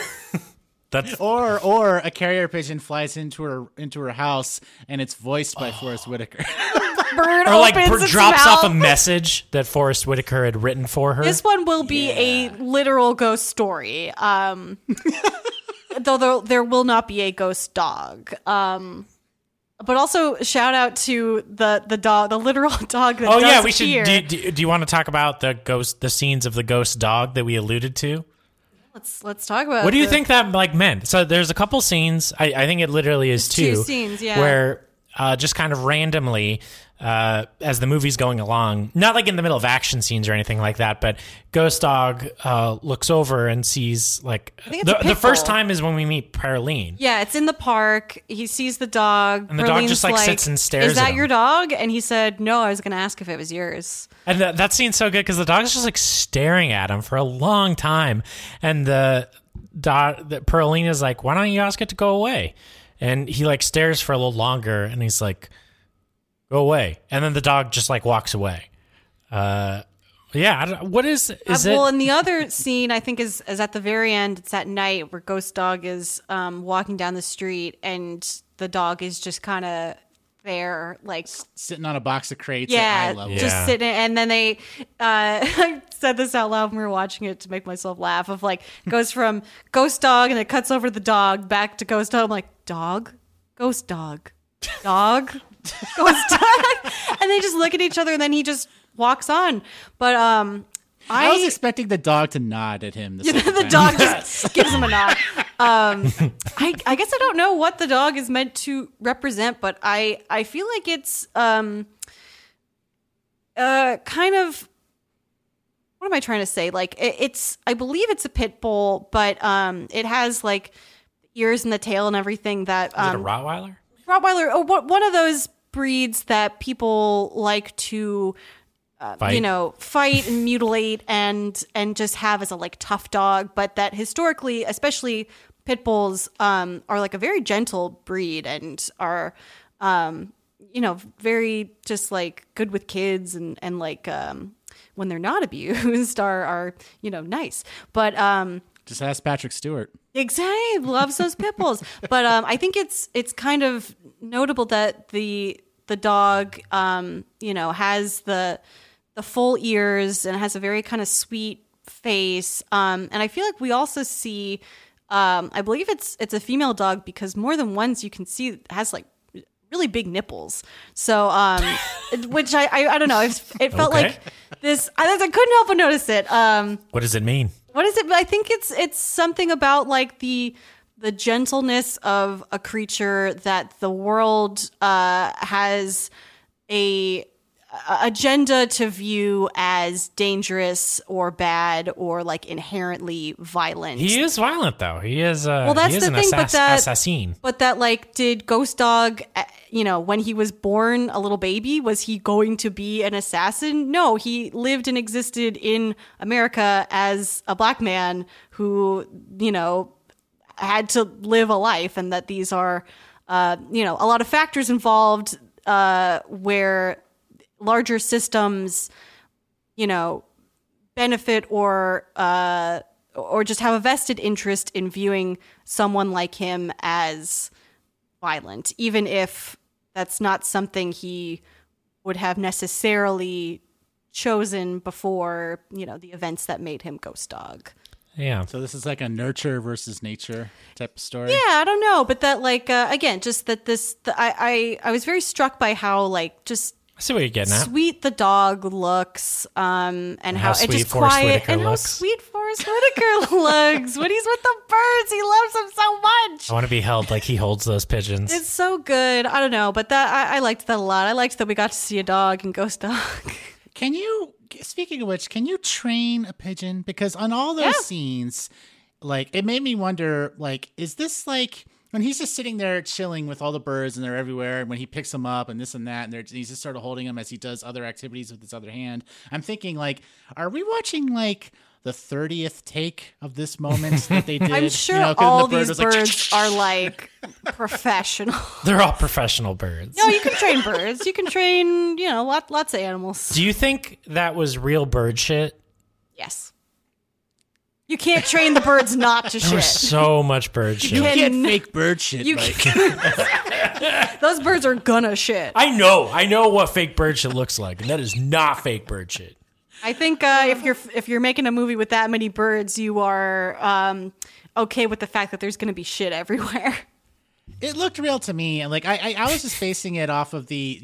Or a carrier pigeon flies into her house and it's voiced by Forrest Whitaker. Bird or like opens its drops mouth. off a message that Forrest Whitaker had written for her. This one will be a literal ghost story. Though there will not be a ghost dog. But also shout out to the dog, the literal dog that does we should. appear. Do you want to talk about the scenes of the ghost dog that we alluded to? Let's talk about. What do you think that like meant? So there's a couple scenes. I think it literally is two scenes, yeah. where just kind of randomly, as the movie's going along, not like in the middle of action scenes or anything like that, but Ghost Dog looks over and sees like the first time is when we meet Perline. Yeah, it's in the park. He sees the dog, and the dog just like sits and stares. Is that at him. your dog? And he said, "No, I was going to ask if it was yours." And that scene's so good because the dog's just like staring at him for a long time, and the that Perlina's like, why don't you ask it to go away? And he like stares for a little longer, and he's like, go away. And then the dog just like walks away. What is it? Well, and the other scene I think is at the very end. It's at night where Ghost Dog is walking down the street, and the dog is just kind of there, like sitting on a box of crates. Yeah, at eye level. just sitting. And then they, I said this out loud when we were watching it to make myself laugh. Of like, goes from Ghost Dog and it cuts over the dog back to Ghost Dog. I'm like, dog, Ghost Dog, dog, Ghost Dog, and they just look at each other, and then he just walks on. But I was expecting the dog to nod at him. The dog just gives him a nod. I guess I don't know what the dog is meant to represent, but I feel like it's kind of, what am I trying to say? Like it's I believe it's a pit bull, but it has like ears and the tail and everything that is it a Rottweiler? Rottweiler, one of those breeds that people like to fight and mutilate and just have as a like tough dog, but that historically, especially pit bulls, are like a very gentle breed and are, very just like good with kids and like when they're not abused are nice. But just ask Patrick Stewart. Exactly, loves those pit bulls. But I think it's kind of notable that the dog has the full ears and has a very kind of sweet face. And I feel like we also see, I believe it's a female dog because more than once you can see it has like really big nipples. So, which I don't know. It felt like this. I couldn't help but notice it. What does it mean? What is it? I think it's something about like the gentleness of a creature that the world has a agenda to view as dangerous or bad or like inherently violent. He is violent though. He is that's the thing, assassin. But that like, did Ghost Dog, when he was born a little baby, was he going to be an assassin? No, he lived and existed in America as a black man who, had to live a life, and that these are a lot of factors involved where larger systems, benefit or just have a vested interest in viewing someone like him as violent, even if that's not something he would have necessarily chosen before, the events that made him Ghost Dog. Yeah. So this is like a nurture versus nature type of story. Yeah, I don't know, but that like again, just that I was very struck by how like just I see what you're getting at. Sweet the dog looks, and how it just Forrest quiet, Whitaker and looks. how sweet Forrest Whitaker looks when he's with the birds. He loves them so much. I want to be held like he holds those pigeons. It's so good. I don't know, but that I liked that a lot. I liked that we got to see a dog and Ghost Dog. Can you, speaking of which, can you train a pigeon? Because on all those scenes, like, it made me wonder, like, is this like when he's just sitting there chilling with all the birds and they're everywhere, and when he picks them up and this and that, and he's just sort of holding them as he does other activities with his other hand. I'm thinking, like, are we watching like the 30th take of this moment that they did? I'm sure all these birds are like professional. They're all professional birds. No, you can train birds. You can train, lots of animals. Do you think that was real bird shit? Yes. You can't train the birds not to There was shit. so much bird shit. You can't fake bird shit, Mike. Those birds are gonna shit. I know what fake bird shit looks like, and that is not fake bird shit. I think if you're making a movie with that many birds, you are okay with the fact that there's going to be shit everywhere. It looked real to me, and like I was just basing it off of the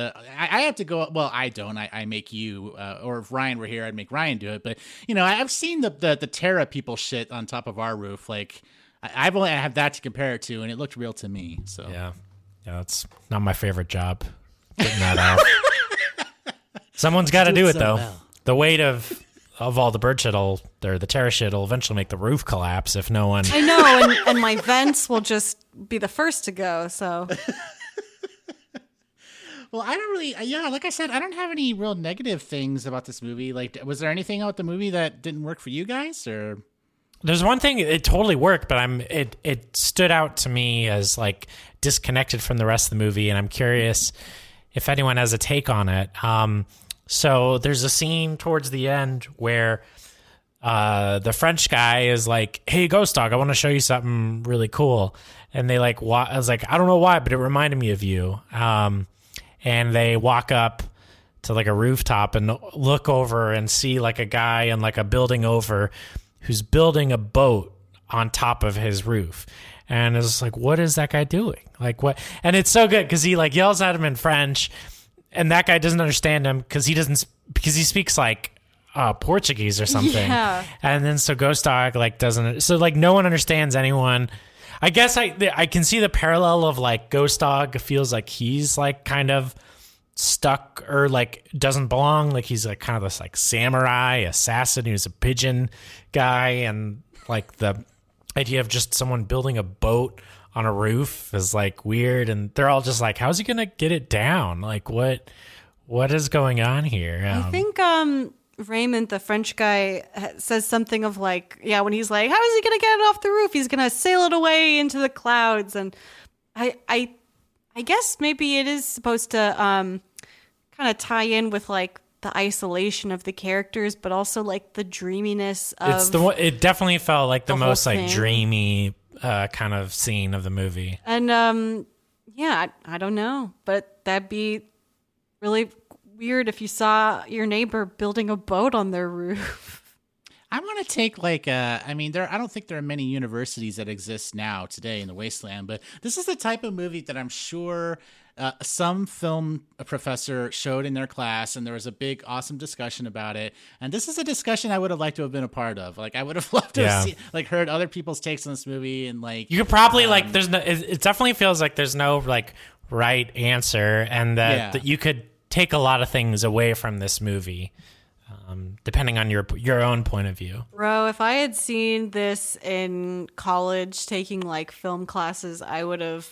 I have to go. Well, I don't. I make you, or if Ryan were here, I'd make Ryan do it. But I've seen the Terra people shit on top of our roof. Like I have that to compare it to, and it looked real to me. So yeah, it's not my favorite job getting that out. Someone's got to do it though. Well. The weight of all the bird shit the Terra shit will eventually make the roof collapse if no one. I know, and my vents will just be the first to go. So, well, I don't really. Like I said, I don't have any real negative things about this movie. Like, was there anything about the movie that didn't work for you guys, or? There's one thing, it totally worked, but it stood out to me as like disconnected from the rest of the movie, and I'm curious if anyone has a take on it. So there's a scene towards the end where the French guy is like, "Hey, Ghost Dog, I want to show you something really cool." And they like, I was like, I don't know why, but it reminded me of you. And they walk up to like a rooftop and look over and see like a guy in like a building over who's building a boat on top of his roof. And it's like, what is that guy doing? Like what? And it's so good because he like yells at him in French, and that guy doesn't understand him because he speaks like Portuguese or something. Yeah. And then so Ghost Dog like doesn't, so like no one understands anyone. I guess I can see the parallel of like Ghost Dog feels like he's like kind of stuck or like doesn't belong, like he's like kind of this like samurai assassin who's a pigeon guy, and like the idea of just someone building a boat on a roof is like weird, and they're all just like, how's he gonna get it down, like what is going on here? I think Raymond, the French guy, says something of like, yeah, when he's like, how is he gonna get it off the roof, he's gonna sail it away into the clouds. And I guess maybe it is supposed to kind of tie in with like the isolation of the characters, but also like the dreaminess of it definitely felt like the most like thing. dreamy kind of scene of the movie. And yeah, I don't know, but that'd be really weird if you saw your neighbor building a boat on their roof. I want to take like I don't think there are many universities that exist now today in the wasteland, but this is the type of movie that I'm sure some film professor showed in their class, and there was a big awesome discussion about it. And this is a discussion I would have liked to have been a part of. Like I would have loved to have heard other people's takes on this movie, and like you could probably like there's no it definitely feels like there's no like right answer, and that you could take a lot of things away from this movie. Depending on your own point of view. Bro, if I had seen this in college taking like film classes, I would have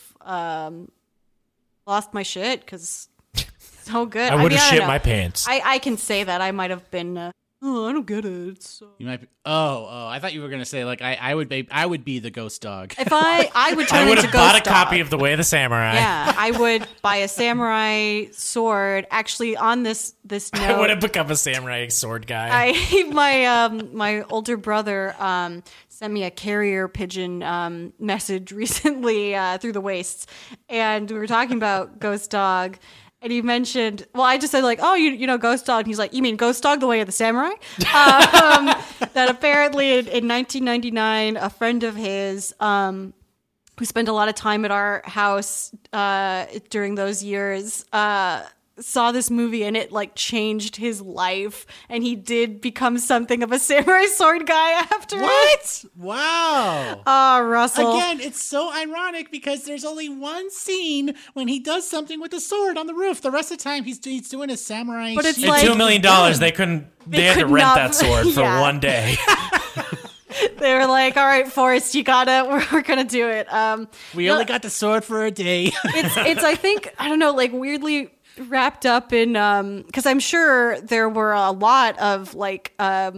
lost my shit because so good. I would have shit my pants. I can say that. I might have been, I don't get it. So. You might be, I thought you were going to say like I would be the Ghost Dog. If I would turn I would into have bought Ghost a copy Dog. of The Way of the Samurai. Yeah, I would buy a samurai sword. Actually, on this note, I would have become a samurai sword guy. My older brother sent me a carrier pigeon message recently through the wastes, and we were talking about Ghost Dog. And he mentioned, well, I just said like, oh, you know Ghost Dog. And he's like, you mean Ghost Dog, The Way of the Samurai? That apparently in 1999, a friend of his who spent a lot of time at our house during those years saw this movie, and it like changed his life, and he did become something of a samurai sword guy after. What? Wow. Russell. Again, it's so ironic because there's only one scene when he does something with the sword on the roof. The rest of the time he's doing a samurai. But it's shit. like $2 million, they had to could rent not- that sword for Yeah. one day. They were like, all right, Forrest, we're gonna do it. We only got the sword for a day. It's I think, I don't know, like weirdly wrapped up in because I'm sure there were a lot of like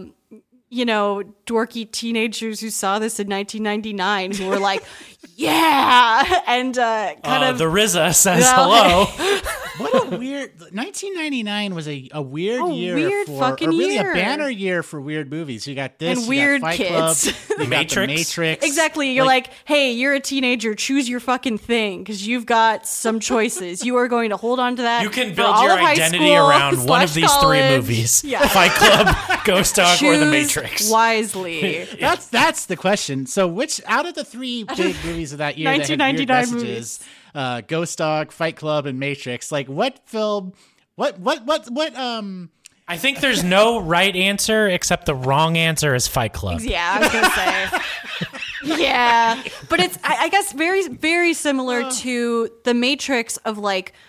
dorky teenagers who saw this in 1999 who were like, yeah, and kind of the RZA says hello. What a weird 1999 was a weird year weird for fucking or really year. a banner year for weird movies. You got this And you weird got Fight kids. Club, you got Matrix. The Matrix. Exactly. You're like, hey, you're a teenager. Choose your fucking thing because you've got some choices. You are going to hold on to that. You can for build all your of high identity school around one of / these college. 3 movies. Yeah. Fight Club, Ghost Dog, or The Choose Matrix. wisely. That's the question. So, which out of the 3 big movies of that year that had weird 1999 messages, Ghost Dog, Fight Club, and Matrix? Like, what film? What? I think there's no right answer except the wrong answer is Fight Club. Yeah, I was gonna say. Yeah, but it's I guess very very similar to The Matrix of like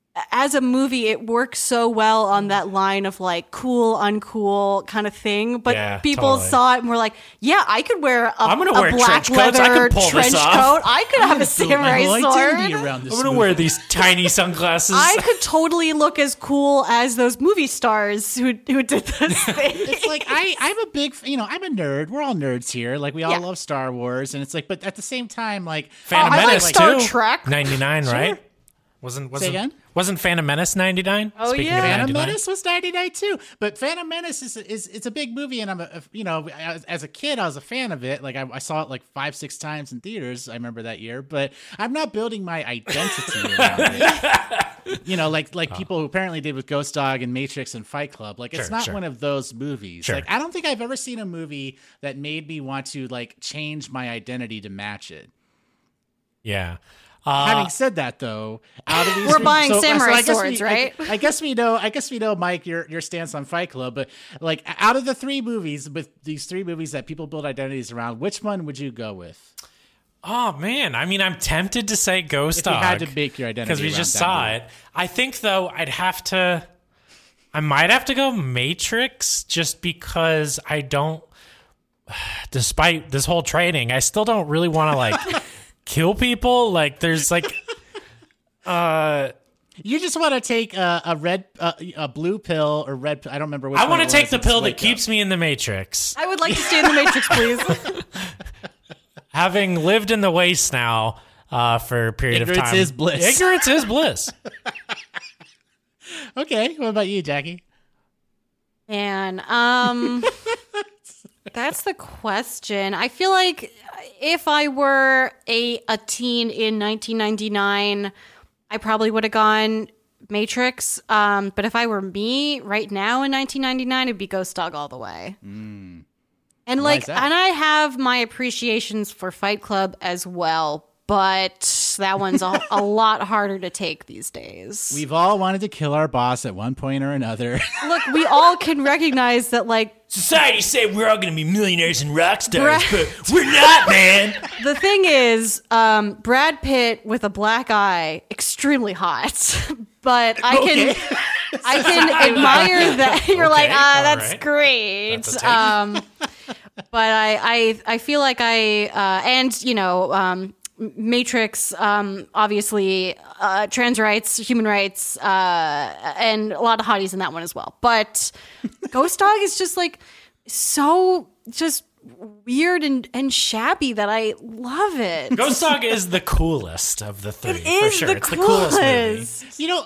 as a movie, it works so well on that line of like cool, uncool kind of thing. But Yeah, people totally. saw it and were like, yeah, I could wear I'm gonna a wear black trench coats. I leather could pull trench this off. coat. I could have a Build my samurai whole identity sword. around this I'm gonna movie. wear these tiny sunglasses. I could totally look as cool as those movie stars who did this thing. It's like I'm a big, I'm a nerd. We're all nerds here. Like we all Yeah. love Star Wars, and it's like, but at the same time, like Phantom I like Menace Star too. Trek. 99, Sure. right? Wasn't again? Wasn't Phantom Menace 99? Oh, Speaking yeah. of Phantom 99. Menace was 99 too, but Phantom Menace is it's a big movie, and as a kid I was a fan of it. Like I saw it like 5-6 times in theaters. I remember that year, but I'm not building my identity around it. Like people who apparently did with Ghost Dog and Matrix and Fight Club. Like it's Sure, not sure. one of those movies. Sure. Like I don't think I've ever seen a movie that made me want to like change my identity to match it. Yeah. Having said that, though, out of these We're buying samurai I guess swords, right? I guess we know, Mike, your stance on Fight Club. But like, out of the three movies, with these three movies that people build identities around, which one would you go with? Oh man, I mean, I'm tempted to say Ghost If you Dog had to make your identity because we around just that saw movie. it. I think though I might have to go Matrix just because I don't. Despite this whole training, I still don't really want to like kill people. Like there's like. You just want to take a blue pill or red. I don't remember which. I want to to take the pill that keeps me in the Matrix. I would like to stay in the Matrix, please. Having lived in the waste now for a period of Ignorance time. is bliss. Ignorance is bliss. Okay, what about you, Jackie? And that's the question. I feel like if I were a teen in 1999, I probably would have gone Matrix. But if I were me right now in 1999, it'd be Ghost Dog all the way. And Why is that? and I have my appreciations for Fight Club as well, but that one's a lot harder to take these days. We've all wanted to kill our boss at one point or another. Look, we all can recognize that, like, Society said we're all going to be millionaires and rock stars, Brad- but we're not, man. the thing is, Brad Pitt with a black eye, extremely hot. But I can admire that. You're like, Okay, that's all right. great. That's a take. But I feel like Matrix, obviously, trans rights, human rights, and a lot of hotties in that one as well. But Ghost Dog is just like so just weird and shabby that I love it. Ghost Dog is the coolest of the three. It is for sure. the It's the coolest movie. You know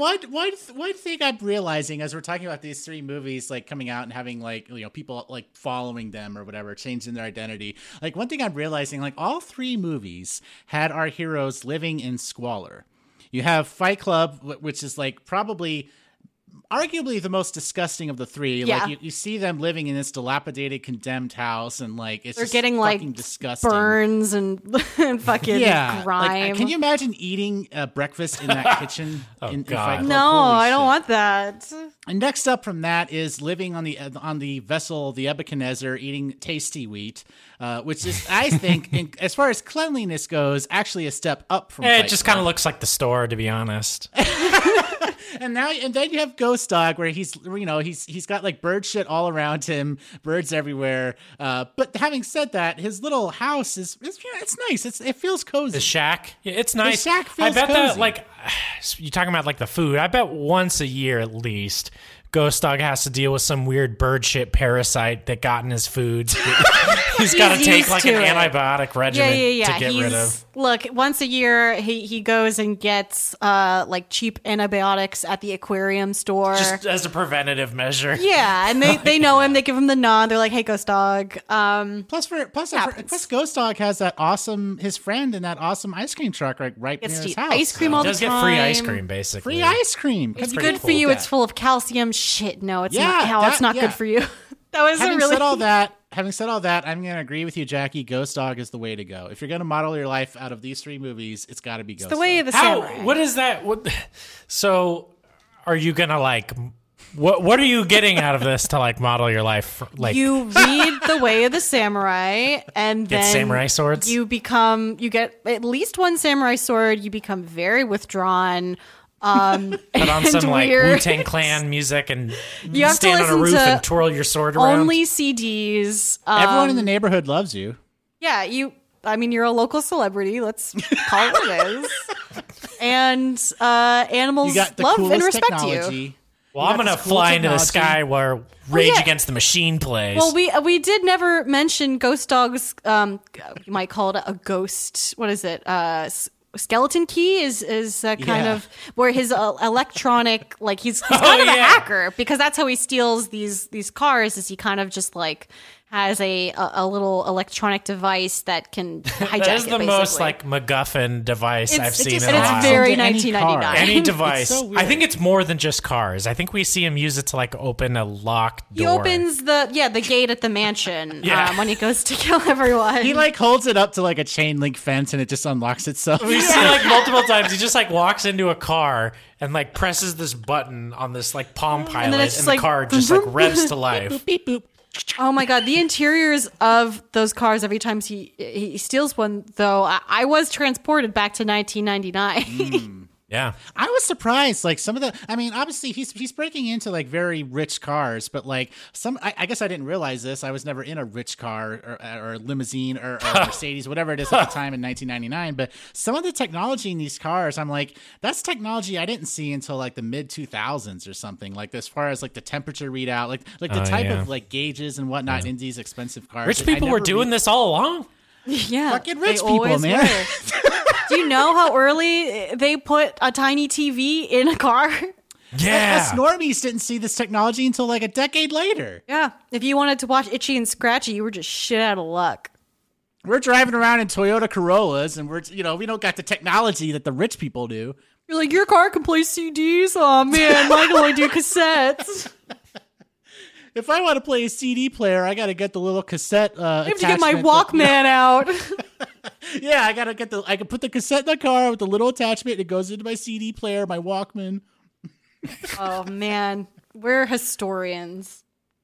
one thing I'm realizing as we're talking about these three movies like coming out and having like people like following them or whatever, changing their identity. Like one thing I'm realizing, like all three movies had our heroes living in squalor. You have Fight Club, which is like probably arguably the most disgusting of the three. Yeah. Like you see them living in this dilapidated, condemned house, and like it's They're just getting fucking like disgusting. burns and fucking Yeah, grime. like, can you imagine eating breakfast in that kitchen? Oh, in God. Fight Club? No, Holy I don't shit. want that. And next up from that is living on the vessel, the Nebuchadnezzar, eating tasty wheat, which is, I think, as far as cleanliness goes, actually a step up from. It Fight just Club. kind of looks like the store, to be honest. And then you have Ghost Dog, where he's got like bird shit all around him, birds everywhere. But having said that, his little house it's nice. It feels cozy. The shack, yeah, it's nice. shack feels I bet that, cozy. like, you talking about like the food. I bet once a year at least, Ghost Dog has to deal with some weird bird shit parasite that got in his food. He's got to take used like to an it. antibiotic regimen Yeah. to get rid of. Look, once a year he goes and gets like cheap antibiotics at the aquarium store. Just as a preventative measure. Yeah, and they know him. They give him the nod. They're like, "Hey, Ghost Dog." Plus Ghost Dog has his friend in that awesome ice cream truck right near Gets to his eat house. ice cream all the Does time. get free ice cream, basically. Free ice cream. It's Can you good get for you. that? It's full of calcium. Shit, no, it's Yeah, not. How it's not yeah. good for you. That was Having a really said all that, I'm going to agree with you, Jackie. Ghost Dog is the way to go. If you're going to model your life out of these three movies, it's got to be Ghost the way Dog. of the How? samurai. What is that? So, are you gonna like? What are you getting out of this to like model your life? Like You read The Way of the Samurai, and Get then samurai swords? You get at least one samurai sword. You become very withdrawn. Put on some like Wu-Tang Clan music and stand on a roof and twirl your sword around. Only CDs. Everyone in the neighborhood loves you. Yeah, you're a local celebrity. Let's call it what it is. And animals love and respect technology. You. Well, I'm gonna fly into the sky where Rage Against the Machine plays. Well, we did never mention Ghost Dog's. You might call it a ghost. What is it? Skeleton Key is kind of where his electronic, like he's kind of a hacker, because that's how he steals these cars. Is he kind of just like has a little electronic device that can hijack that is it, the basically. most like MacGuffin device I've seen in a while. while. It's very 1999. Any device. So I think it's more than just cars. I think we see him use it to like open a locked door. He opens the gate at the mansion when he goes to kill everyone. He like holds it up to like a chain link fence and it just unlocks itself. We see like multiple times. He just like walks into a car and like presses this button on this like Palm Pilot, and the car just like revs to life. Beep, boop. Oh my god, the interiors of those cars every time he steals one, though, I was transported back to 1999. Yeah. I was surprised. Like some of the, I mean, obviously he's breaking into like very rich cars, but like I guess I didn't realize this. I was never in a rich car or a limousine or Mercedes, whatever it is at the time in 1999. But some of the technology in these cars, I'm like, that's technology I didn't see until like the mid 2000s or something. Like as far as like the temperature readout, like the type of like gauges and whatnot in these expensive cars. Rich people were doing this all along. Yeah, fucking rich people, man. Do you know how early they put a tiny TV in a car? Yeah. Us normies didn't see this technology until like a decade later. Yeah. If you wanted to watch Itchy and Scratchy, you were just shit out of luck. We're driving around in Toyota Corollas and we don't got the technology that the rich people do. You're like, your car can play CDs? Oh man, mine can only do cassettes. If I want to play a CD player, I got to get the little cassette I have to get my Walkman out. Yeah, I can put the cassette in the car with the little attachment. It goes into my CD player, my Walkman. Oh man, we're historians.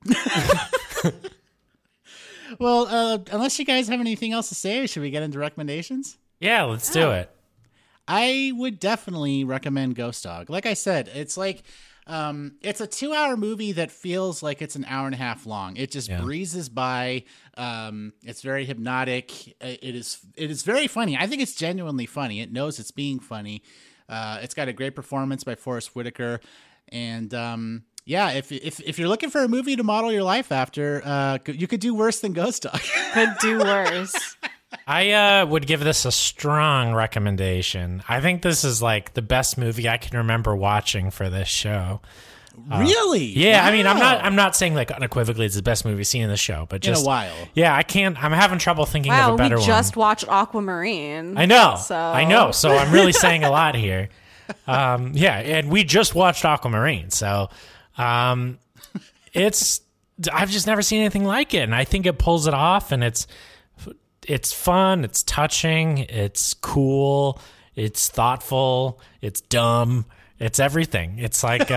Well, unless you guys have anything else to say, should we get into recommendations? Yeah, let's do it. I would definitely recommend Ghost Dog. Like I said, it's like it's a 2-hour movie that feels like it's an hour and a half long. It just breezes by. It's very hypnotic. It is very funny. I think it's genuinely funny. It knows it's being funny. It's got a great performance by Forrest Whitaker, and if you're looking for a movie to model your life after, you could do worse than Ghost Dog. Could do worse. I would give this a strong recommendation. I think this is like the best movie I can remember watching for this show. Really? Yeah. Wow. I mean, I'm not saying like unequivocally it's the best movie seen in the show, but just in a while. Yeah, I'm having trouble thinking of a better one. We just watched Aquamarine. I know. So I'm really saying a lot here. And we just watched Aquamarine. So, I've just never seen anything like it, and I think it pulls it off, and it's fun, it's touching, it's cool, it's thoughtful, it's dumb, it's everything. It's like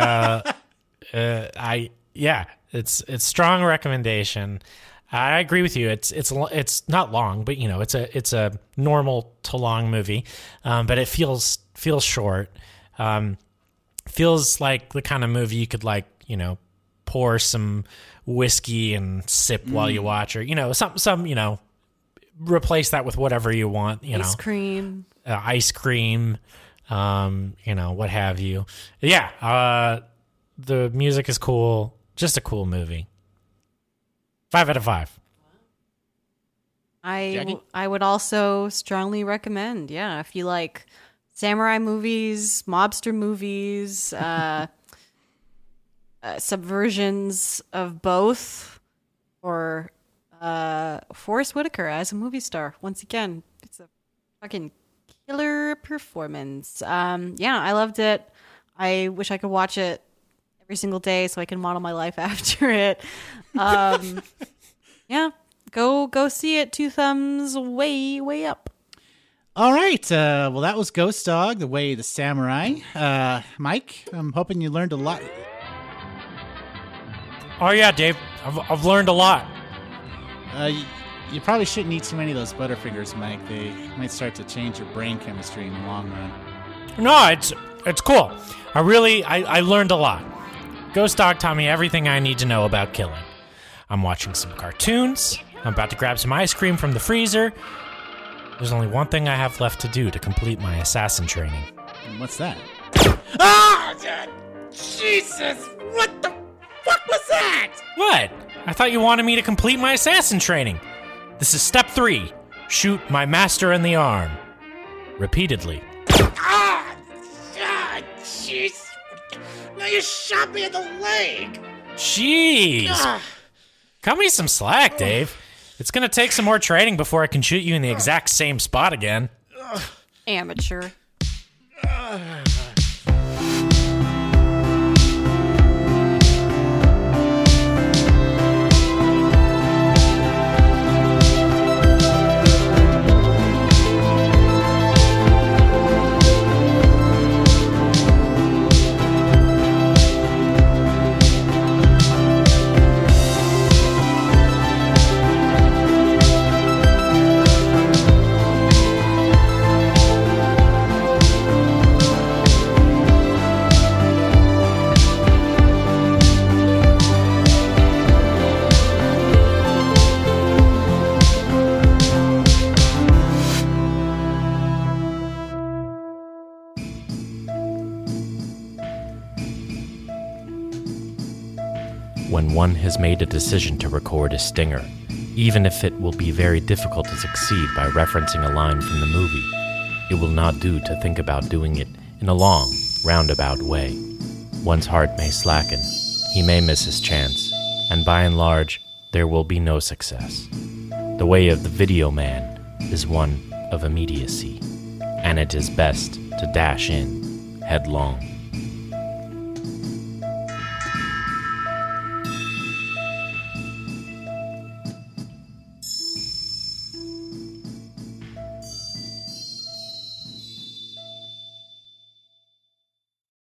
it's strong recommendation. I agree with you. It's not long, but it's a normal to long movie, but it feels short. Feels like the kind of movie you could pour some whiskey and sip while you watch, or some replace that with whatever you want, ice cream, what have you. Yeah. The music is cool. Just a cool movie. 5 out of 5. I would also strongly recommend. Yeah. If you like samurai movies, mobster movies, subversions of both, or Forrest Whitaker as a movie star. Once again, it's a fucking killer performance. I loved it. I wish I could watch it every single day so I can model my life after it. Go see it. 2 thumbs way up. All right. Well, that was Ghost Dog, The Way of the Samurai. Mike, I'm hoping you learned a lot. Oh yeah, Dave. I've learned a lot. You probably shouldn't eat too many of those Butterfingers, Mike. They might start to change your brain chemistry in the long run. No, It's cool. I learned a lot. Ghost Dog taught me everything I need to know about killing. I'm watching some cartoons. I'm about to grab some ice cream from the freezer. There's only one thing I have left to do to complete my assassin training. And what's that? Ah! Jesus! What the fuck was that? What? I thought you wanted me to complete my assassin training. This is step 3. Shoot my master in the arm. Repeatedly. Ah! Jeez! Now you shot me in the leg! Jeez! Ah. Cut me some slack, Dave. It's gonna take some more training before I can shoot you in the exact same spot again. Amateur. When one has made a decision to record a stinger, even if it will be very difficult to succeed by referencing a line from the movie, it will not do to think about doing it in a long, roundabout way. One's heart may slacken, he may miss his chance, and by and large, there will be no success. The way of the video man is one of immediacy, and it is best to dash in headlong.